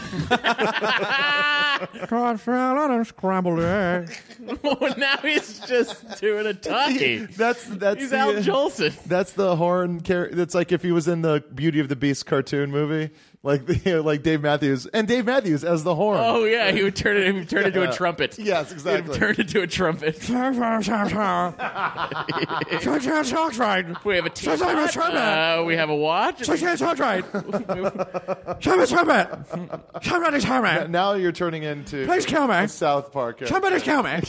Scrambled eggs. Now he's just doing a talkie. That's He's Al Jolson. That's the horn. That's like if he was in the Beauty of the Beast cartoon movie, like Dave Matthews as the horn. Oh yeah, he would turn into a trumpet. Yes, exactly. He'd turn into a trumpet. We have a teapot. We have a watch. Now you're turning into Please kill me. a South Park. character. Somebody kill me.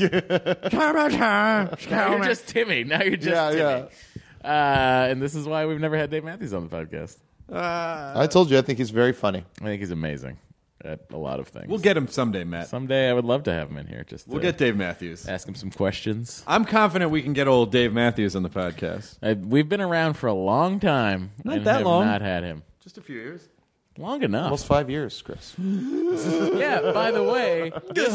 Now you're just Timmy. Now you're just Timmy. And this is why we've never had Dave Matthews on the podcast. I told you, I think he's very funny. I think he's amazing at a lot of things. We'll get him someday, Matt. Someday I would love to have him in here. We'll get Dave Matthews. Ask him some questions. I'm confident we can get old Dave Matthews on the podcast. We've been around for a long time. Not and that have long. Not had him. Just a few years. Long enough. Almost 5 years, Chris. Yeah, by the way,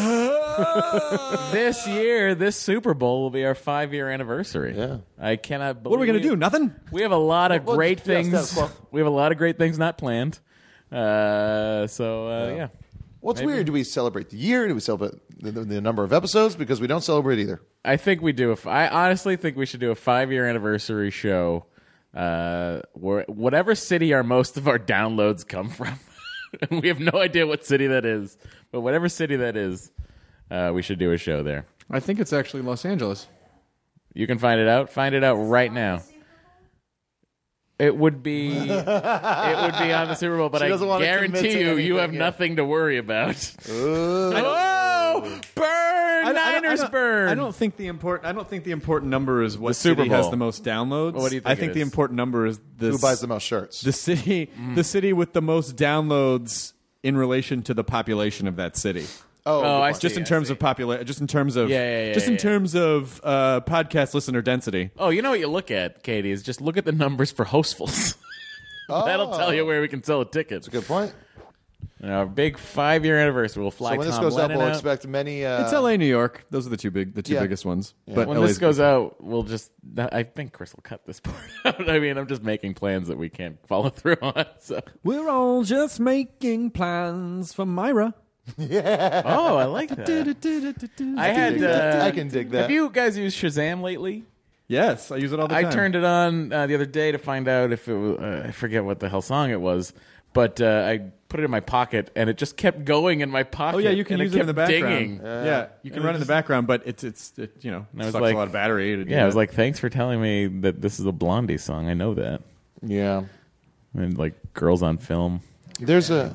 this year, this Super Bowl will be our 5-year anniversary. Yeah. I cannot believe... What are we going to do? Nothing? We have a lot of great things. status quo. We have a lot of great things not planned. Yeah. What's weird? Do we celebrate the year? Do we celebrate the number of episodes? Because we don't celebrate either. I think we do. I honestly think we should do a 5-year anniversary show. Whatever city most of our downloads come from. We have no idea what city that is, but whatever city that is, we should do a show there. I think it's actually Los Angeles. You can find it out. Find it out right now. It would be on the Super Bowl, but She I doesn't want to commit guarantee to you anything have yet. nothing to worry about. Oh, burn! Niners burn! I don't think the important number is what The Super city has Bowl. the most downloads. What do you think I it think the is? important number is this, Who buys the most shirts? the city with the most downloads in relation to the population of that city. Oh, I good see. Just in terms of just in terms of Yeah, just in yeah. terms of podcast listener density. Oh, you know what you look at, Katie, is just look at the numbers for Hostfuls. That'll tell you where we can sell a ticket. That's a good point. Our big 5-year anniversary. We'll fly So when this Tom goes up, Lennon we'll out. expect many. It's L.A., New York. Those are the two Yeah. biggest ones. Yeah. But When LA's this goes out, we'll just... I think Chris will cut this part out. I mean, I'm just making plans that we can't follow through on. So. we're all just making plans for Myra. Oh, I like that. I had... I can dig that. Have you guys used Shazam lately? Yes, I use it all the time. I turned it on the other day to find out if it was... I forget what the hell song it was, but I put it in my pocket, and it just kept going in my pocket. Oh yeah, you can and use it in the kept background. dinging. Yeah, you can run in the background, but it you know, I was sucks like, a lot of battery. To do I was that. like, thanks for telling me that this is a Blondie song. I know that. Yeah. And like Girls on Film. There's a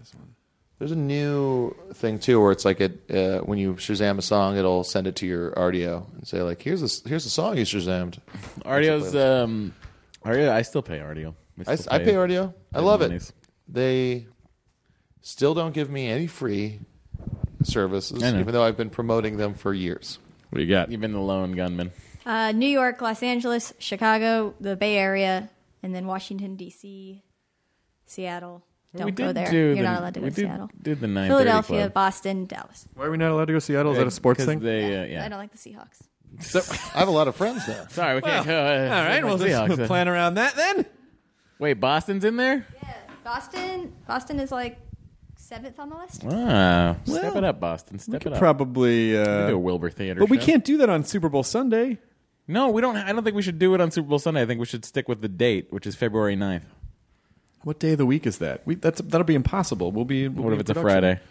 new thing too where it's like when you Shazam a song, it'll send it to your RDO and say like, here's a song you Shazammed. RDO's RDO. I still pay RDO. I pay RDO. I love monies. it. They still don't give me any free services, I know. even though I've been promoting them for years. What do you got? You've been the lone gunman. New York, Los Angeles, Chicago, the Bay Area, and then Washington, D.C., Seattle. Don't go there. You're not allowed to go to Seattle. Did the 9:30 Philadelphia, club. Boston, Dallas. Why are we not allowed to go to Seattle? Is that a sports 'Cause thing? They, I don't like the Seahawks. I have a lot of friends there. Sorry, we can't go. All right, we'll just plan around that then. Wait, Boston's in there? Yeah, Boston is like 7th on the list. Wow. Step it up, Boston. Step it up. Probably We do a Wilbur Theater but we show. can't do that on Super Bowl Sunday. No, we don't. I don't think we should do it on Super Bowl Sunday. I think we should stick with the date, which is February 9th. What day of the week is that? That'll be impossible. We'll What be if in it's a production. Friday?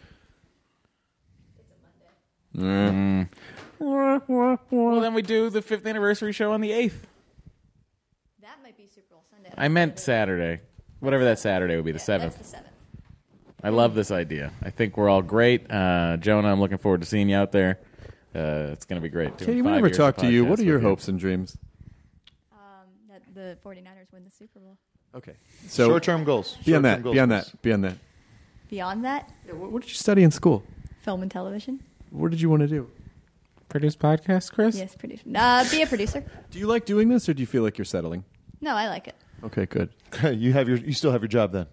Well, then we do the 5th anniversary show on the 8th. That might be Super Bowl Sunday. I meant Saturday. Whatever that Saturday would be, the 7th. That's the 7th. I love this idea. I think we're all great. Jonah, I'm looking forward to seeing you out there. It's going to be great. Katie, we never talked to you. What are your hopes and dreams? That the 49ers win the Super Bowl. Okay. So Short-term goals. Beyond that. Short-term goals. Beyond that. Beyond that, What did you study in school? film and television. What did you want to do? Produce podcast, Chris? Yes, producer. Be a producer. Do you like doing this, or do you feel like you're settling? No, I like it. Okay, good. You still have your job then.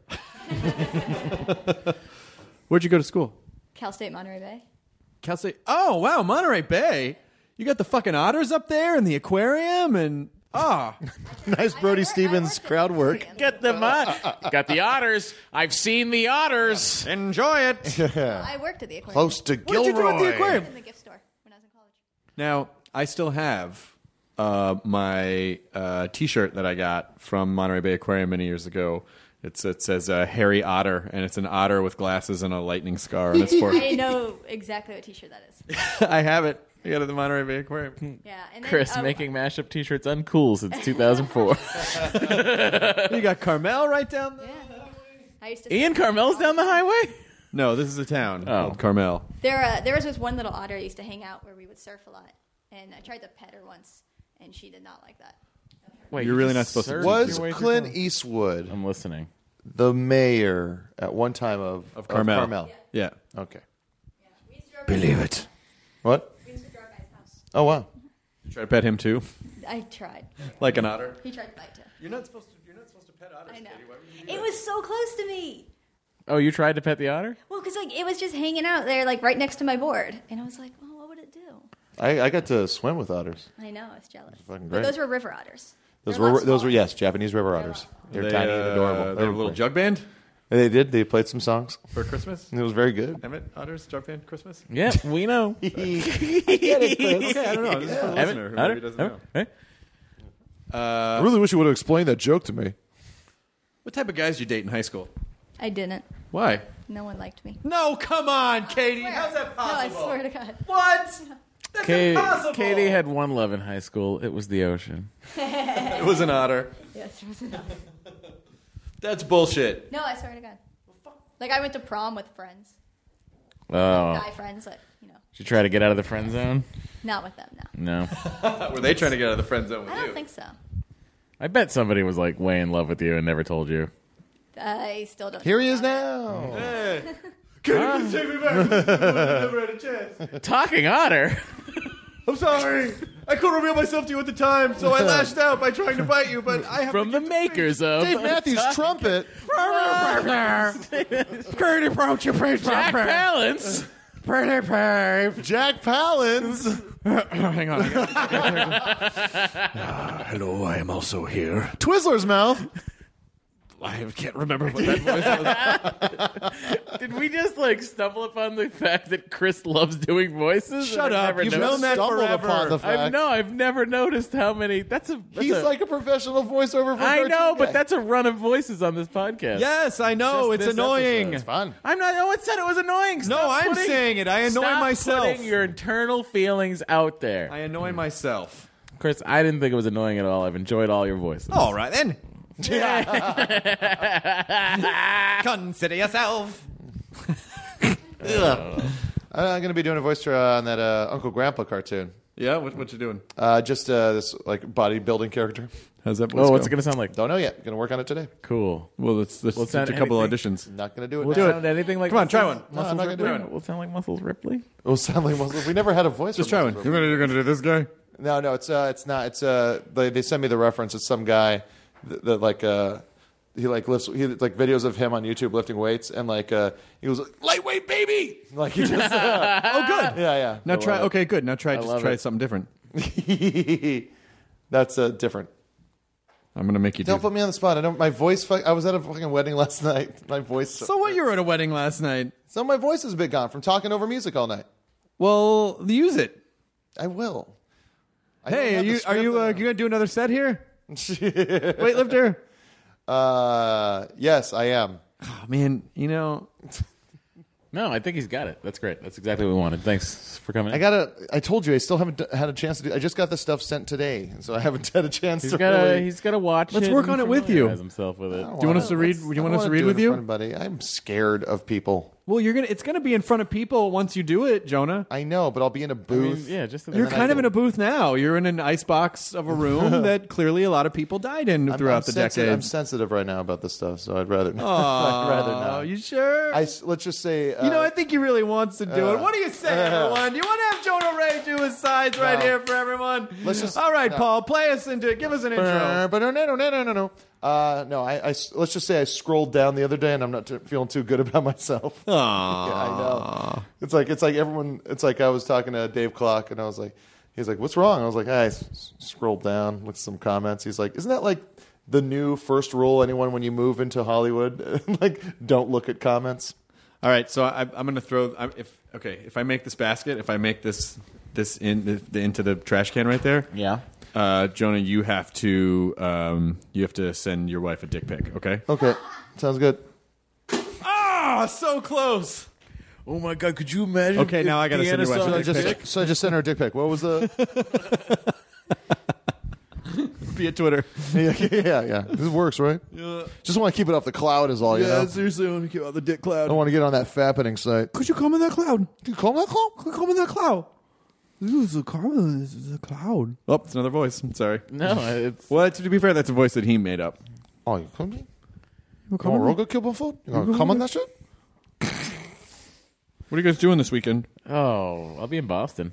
Where'd you go to school? Cal State Monterey Bay. Cal State. Oh, wow, Monterey Bay. You got the fucking otters up there and the aquarium and Nice Brody Stevens crowd work. Get them on. Got the otters. I've seen the otters. Enjoy it. I worked at the aquarium. Close to What did you do at the aquarium? In the gift store when I was in college. Now, I still have my T-shirt that I got from Monterey Bay Aquarium many years ago. It says Harry Otter, and it's an otter with glasses and a lightning scar on its I forehead. know exactly what T-shirt that is. I have it. I got it at the Monterey Bay Aquarium. Yeah, and then, Chris making mashup T-shirts uncool since 2004. You got Carmel right down there. Yeah. I used to Ian Carmel's down the highway? No, this is a town Oh. called Carmel. There was this one little otter I used to hang out where we would surf a lot, and I tried to pet her once, and she did not like that. Wait, You're you really just not supposed to- surfed Was your way through Clint Carmel? Eastwood I'm listening. the mayor at one time of Carmel. Yeah. Okay. Believe it. What? We used to drive by his house. Oh, wow. You try to pet him too, I tried. like an otter. He tried to bite too. You're not supposed to pet otters. I know. It was so close to me. Oh, you tried to pet the otter? Well, because like it was just hanging out there, like right next to my board, and I was like, "Well, what would it do?" I got to swim with otters. I know, I was jealous. fucking But great. those were river otters. Those They're a lot were smaller. yes, Japanese river otters. They're tiny and adorable. They were a little jug band They did. They played some songs. for Christmas. It was very good. Emmett Otters jug band Christmas. Yeah, we know. Okay, I don't know. This is for the listener who maybe doesn't know. Hey? I really wish you would have explained that joke to me. What type of guys did you date in high school? I didn't. Why? No one liked me. No, come on, Katie. How's that No, I possible? swear to God. What? That's impossible. Katie had one love in high school. It was the ocean. It was an otter. Yes, it was enough. That's bullshit. No, I swear to God. Like I went to prom with friends, Oh. guy friends. That Did you try to get out of the friend zone? not with them. No, No. Were they trying to get out of the friend zone with I you? don't think so. I bet somebody was like way in love with you and never told you. I still don't. Here he is now. Hey. Katie, take me back. Never had a chance. Talking otter. I'm sorry. I couldn't reveal myself to you at the time, so I lashed out by trying to bite you, but I have From the makers of Dave Matthews Trumpet. Pretty approach your face, Jack Palance. Pretty babe. Jack Palance. Hang on. Hello, I am also here. Twizzler's mouth. I can't remember what that voice was. Did we just like stumble upon the fact that Chris loves doing voices? Shut And I've up. never You've noticed- known that Stumbled forever. upon the fact. I've never noticed how many. He's like a professional voiceover. For I know, Cartoon but Guy. that's a run of voices on this podcast. Yes, I know. Just It's this annoying. It's fun. I'm not. No one said it was annoying. No, I'm saying it. I annoy stop myself. Putting your internal feelings out there, I annoy myself. Chris. I didn't think it was annoying at all. I've enjoyed all your voices. All right, then. Consider yourself. I'm going to be doing a voice on that Uncle Grandpa cartoon. Yeah, what you doing? Just this like bodybuilding character. How's that voice Oh, what's go? it gonna sound like? Don't know yet. Going to work on it today. Cool. Well, let's Well, do a couple auditions. Not going to do it. Will now. it sound anything like? Come on, try Muscles- one. No, I'm not gonna do Ripley? it. Will it sound like Muscles Ripley? It will sound like Muslim. We never had a voice. Just for try one. Muslim. You're gonna do this guy? No, it's not. It's they sent me the reference. It's some guy that like he like lifts like videos of him on YouTube lifting weights and like he was like, lightweight baby. Like he just Oh, good. yeah. Now try. Okay, good. Now try. Just love try it. something different. That's different. I'm gonna make you Don't do. put me on the spot. I don't. My voice. I was at a fucking wedding last night. My voice. So what? You were at a wedding last night. So my voice is a bit gone from talking over music all night. Well, use it. I will. I Hey, don't are have the you script in gonna do another set here? there. Weightlifter. Yes, I am. Oh, man, you know. No, I think he's got it. That's great. That's exactly what we wanted. Thanks for coming. I told you I still haven't had a chance to do. I just got the stuff sent today, so I haven't had a chance He's to. got really, he's got to watch. Let's it work and on it with you. familiarize himself with it. Do you want us to read? Do you want us to read with you? buddy? I'm scared of people. Well, it's gonna be in front of people once you do it, Jonah. I know, but I'll be in a I mean, booth. yeah, just You're kind of in a booth now. You're in an icebox of a room that clearly a lot of people died in throughout the sensitive, I'm decades. sensitive right now about this stuff, so I'd rather. Oh, I'd rather not. you sure? Let's just say. I think he really wants to do it. What do you say, everyone? Do you want to have Jonah Ray do his sides right here for everyone? Let's just- All right, no. Paul, play us into it. Give us an intro. But no. No, let's just say I scrolled down the other day and I'm not feeling too good about myself. Aww. Yeah, I know. It's like everyone. It's like I was talking to Dave Clock and I was like, he's like, "What's wrong?" I was like, I scrolled down, looked at some comments. He's like, "Isn't that like the new first rule? Anyone when you move into Hollywood, like don't look at comments." All right, so I'm going to throw. If I make this basket, if I make this into the trash can right there, Yeah. Jonah, you have to send your wife a dick pic. Okay. Okay, sounds good. Ah, so close. Oh my God! Could you imagine? Okay, now I got to send your wife a dick pic. So I just sent her a dick pic. What was the? Via Twitter. yeah. This works, right? Yeah. Just want to keep it off the cloud, is all. You know? seriously, I want to keep out the dick I cloud. don't want to get on that fappening site. Could you come in that cloud? Can you call me that cloud? Could you come in that cloud? This is a cloud. Oh, it's another voice. I'm sorry. No, it's Well, to be fair, that's a voice that he made up. Oh, you come? You want Roga kill food? You want to come on that shit? What are you guys doing this weekend? Oh, I'll be in Boston.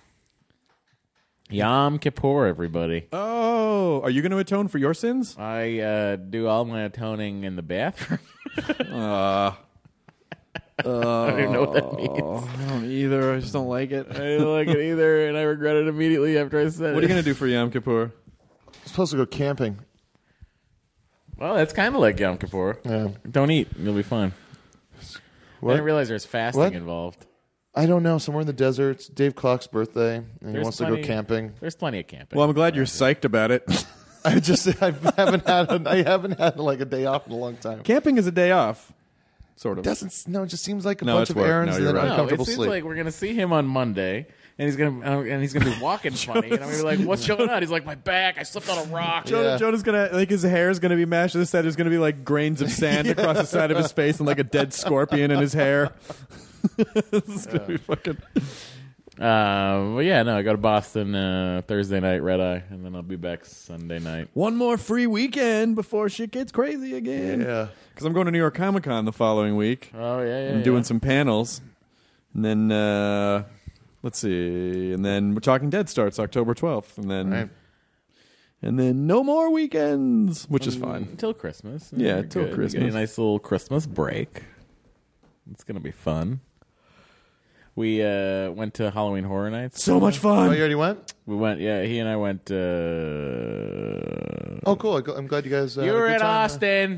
Yom Kippur, everybody. Oh, are you going to atone for your sins? I do all my atoning in the bathroom. I don't even know what that means. I don't either. I just don't like it. I didn't like it either, and I regret it immediately after I said it. What are you going to do for Yom Kippur? I'm supposed to go camping. Well, that's kind of like Yom Kippur. Yeah. Don't eat. You'll be fine. What? I didn't realize there's fasting What? involved. I don't know. Somewhere in the desert. It's Dave Clock's birthday, and he There's wants to plenty- go camping. There's plenty of camping. Well, I'm glad you're psyched about it. I haven't had like a day off in a long time. Camping is a day off. Sort of. It just seems like a No, bunch it's of work. errands No, and you're then right. uncomfortable it seems sleep. like we're gonna see him on Monday, and he's gonna be walking funny, and I'm gonna be like, "What's going on?" He's like, "My back. I slipped on a rock." Yeah. Jonah's gonna his hair is gonna be mashed to the side. There's gonna be like grains of sand across the side of his face and like a dead scorpion in his hair. This is gonna be fucking. Well, yeah, no, I go to Boston Thursday night, red eye, and then I'll be back Sunday night. One more free weekend before shit gets crazy again. Yeah. Because I'm going to New York Comic Con the following week. Oh yeah, I'm doing some panels, and then let's see, and then Talking Dead starts October 12th, and then Right. and then no more weekends, which is fine. Until Christmas. Yeah, You're till good. Christmas. You get a nice little Christmas break. It's gonna be fun. We went to Halloween Horror Nights. So much Oh, fun. you already went? We went. Yeah, he and I went. Oh, cool. I'm glad you guys. You had a were good at time. Austin.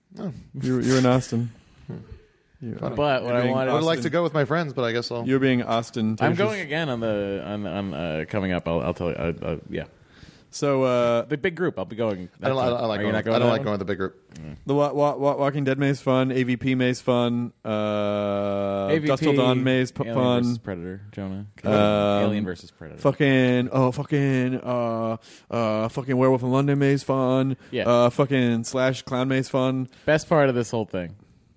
You're in Austin. But what I wanted, I would like to go with my friends, but I guess I'll. You're being Austin. I'm going again on coming up. I'll tell you. Yeah. So the big group. I'll be going. I don't like going with the big group. The Walking Dead May's fun. AVP May's fun. AVP, Dust Till Dawn May's Alien fun. Versus Predator. Jonah. Alien versus Predator. Fucking Werewolf in London May's fun. Yeah. Fucking / Clown May's fun. Best part of this whole thing.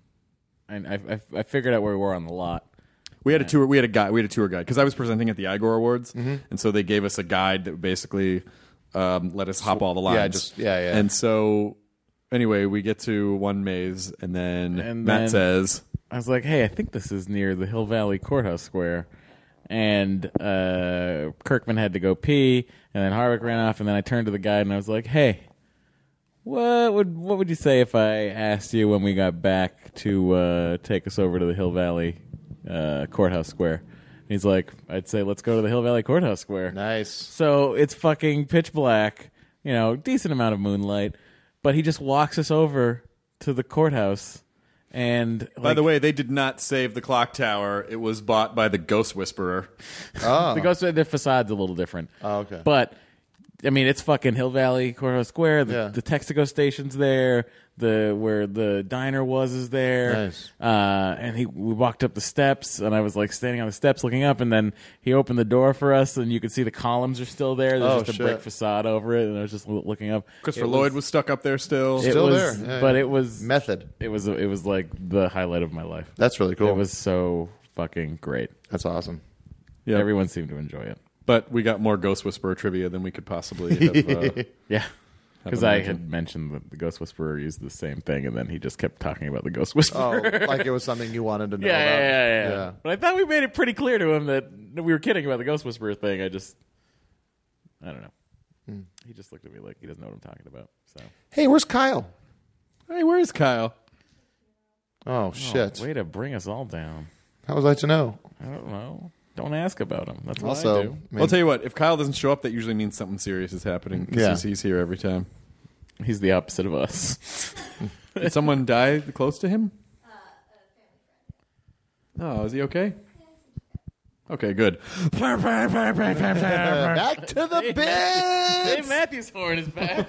I figured out where we were on the lot. We had a tour. We had a tour guide because I was presenting at the Igor Awards, and so they gave us a guide that basically let us hop all the lines. Yeah. And so, anyway, we get to one maze, and then Matt says, "I was like, hey, I think this is near the Hill Valley Courthouse Square." And Kirkman had to go pee, and then Harvick ran off, and then I turned to the guide and I was like, "Hey, what would you say if I asked you when we got back to take us over to the Hill Valley Courthouse Square?" And he's like, "I'd say let's go to the Hill Valley Courthouse Square." Nice. So it's fucking pitch black, decent amount of moonlight, but he just walks us over to the courthouse. And by the way, they did not save the clock tower. It was bought by the Ghost Whisperer. Oh. The facade's a little different. Oh, okay. But, I mean, it's fucking Hill Valley Courthouse Square. The Texaco station's there. Where the diner was is there. Nice. And we walked up the steps, and I was like standing on the steps looking up, and then he opened the door for us, and you could see the columns are still there. There's just a brick facade over it, and I was just looking up. Christopher Lloyd was stuck up there still. There. But it was method. It was like the highlight of my life. That's really cool. It was so fucking great. That's awesome. Yeah. Everyone seemed to enjoy it. But we got more Ghost Whisperer trivia than we could possibly have. Yeah. Because I had mentioned that the Ghost Whisperer used the same thing, and then he just kept talking about the Ghost Whisperer. Oh, like it was something you wanted to know about. Yeah. But I thought we made it pretty clear to him that we were kidding about the Ghost Whisperer thing. I don't know. He just looked at me like he doesn't know what I'm talking about. So, hey, where's Kyle? Hey, where's Kyle? Oh, shit. Way to bring us all down. How was I to know? I don't know. Don't ask about him. That's what Also, I do. I'll tell you what, if Kyle doesn't show up, that usually means something serious is happening. Because he's here every time. He's the opposite of us. Did someone die close to him? Oh, is he okay? Okay, good. Back to the bits! Dave Matthews Horn is back.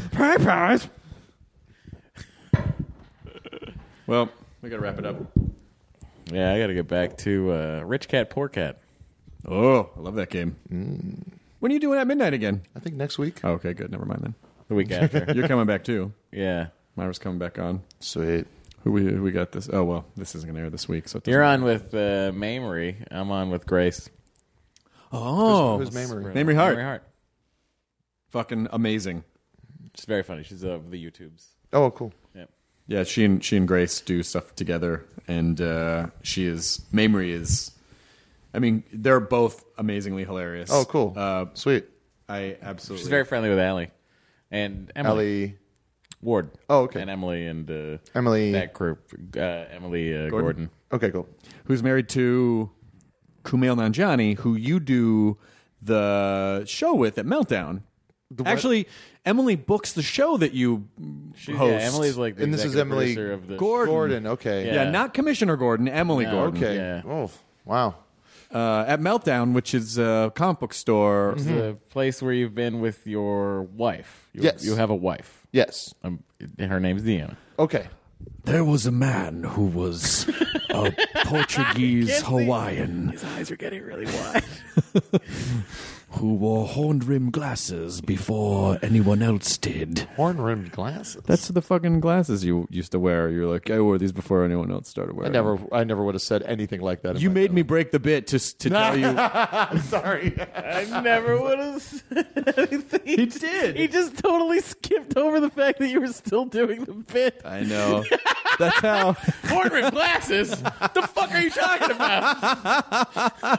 Well, we got to wrap it up. Yeah, I got to get back to Rich Cat, Poor Cat. Oh, I love that game. When are you doing at midnight again? I think next week. Oh, okay, good. Never mind then. The week after. You're coming back too. Yeah. Myra's coming back on. Sweet. Who we got this? Oh, well, this isn't going to air this week. So you're on with Mamrie. I'm on with Grace. Oh. Who's Mamrie? Mamrie Hart. Mamrie Hart. Fucking amazing. She's very funny. She's of the YouTubes. Oh, cool. Yeah. Yeah, she and Grace do stuff together, and Mamrie is. I mean, they're both amazingly hilarious. Oh, cool. Sweet. I absolutely. She's very friendly with Allie and Emily. Ellie Ward. Oh, okay. And Emily and Emily. that group. Emily Gordon. Okay, cool. Who's married to Kumail Nanjiani, who you do the show with at Meltdown. Actually, Emily books the show that you host. Yeah, Emily's like the and this is executive Emily producer of the Gordon. Okay. Yeah, not Commissioner Gordon, Emily Gordon. Okay. Yeah. Oh, wow. At Meltdown, which is a comic book store. It's the place where you've been with your wife. Yes. You have a wife. Yes. Her name's Deanna. Okay. There was a man who was a Portuguese Hawaiian His eyes are getting really wide. who wore horn-rimmed glasses before anyone else did. Horn-rimmed glasses. That's the fucking glasses you used to wear. You're like, I wore these before anyone else started wearing them. I never would have said anything like that. You made me break the bit to tell you. Sorry. I never would have said anything. He did. He just totally skipped over the fact that you were still doing the bit. I know. That's how. Horn-rimmed glasses? The fuck are you talking about?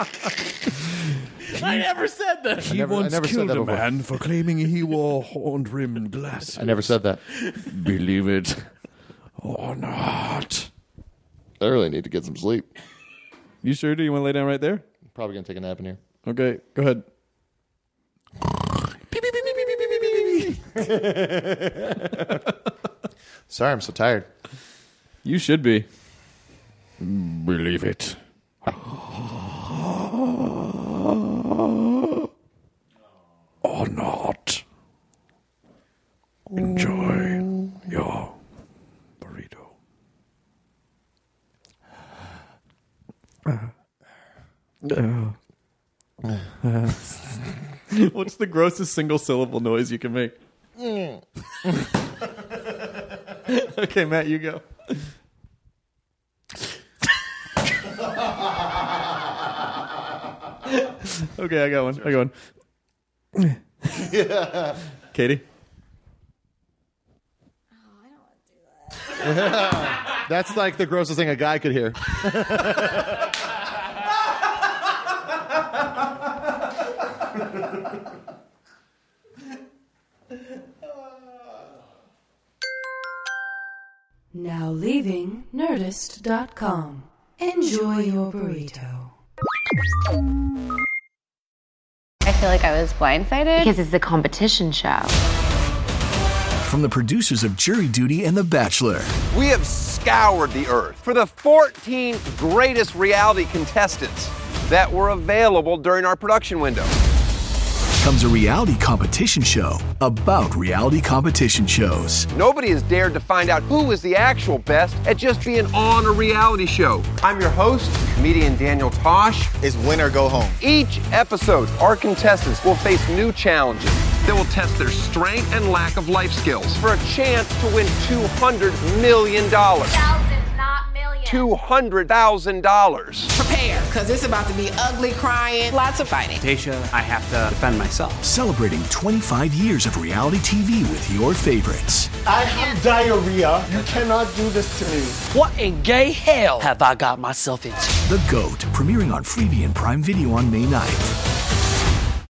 I never said that. He never once said killed that a before. man for claiming he wore horn-rimmed glasses. I never said that. Believe it or not. I really need to get some sleep. You sure do? You want to lay down right there? Probably going to take a nap in here. Okay, go ahead. Sorry, I'm so tired. You should be. Believe it. Or not. Enjoy your burrito. What's the grossest single syllable noise you can make? Okay, Matt, you go. Okay, I got one. Yeah. Katie? That's like the grossest thing a guy could hear. Now leaving Nerdist.com. Enjoy your burrito. I feel like I was blindsided because it's a competition show. From the producers of Jury Duty and The Bachelor. We have scoured the earth for the 14 greatest reality contestants that were available during our production window. Comes a reality competition show about reality competition shows. Nobody has dared to find out who is the actual best at just being on a reality show. I'm your host, comedian Daniel Tosh. Is win or go home. Each episode, our contestants will face new challenges that will test their strength and lack of life skills for a chance to win $200 million. Thousands, not millions. $200,000. Prepare, because it's about to be ugly, crying, lots of fighting. Tasha, I have to defend myself. Celebrating 25 years of reality TV with your favorites. I have diarrhea. You cannot do this to me. What in gay hell have I got myself into? The GOAT, premiering on Freevee and Prime Video on May 9th.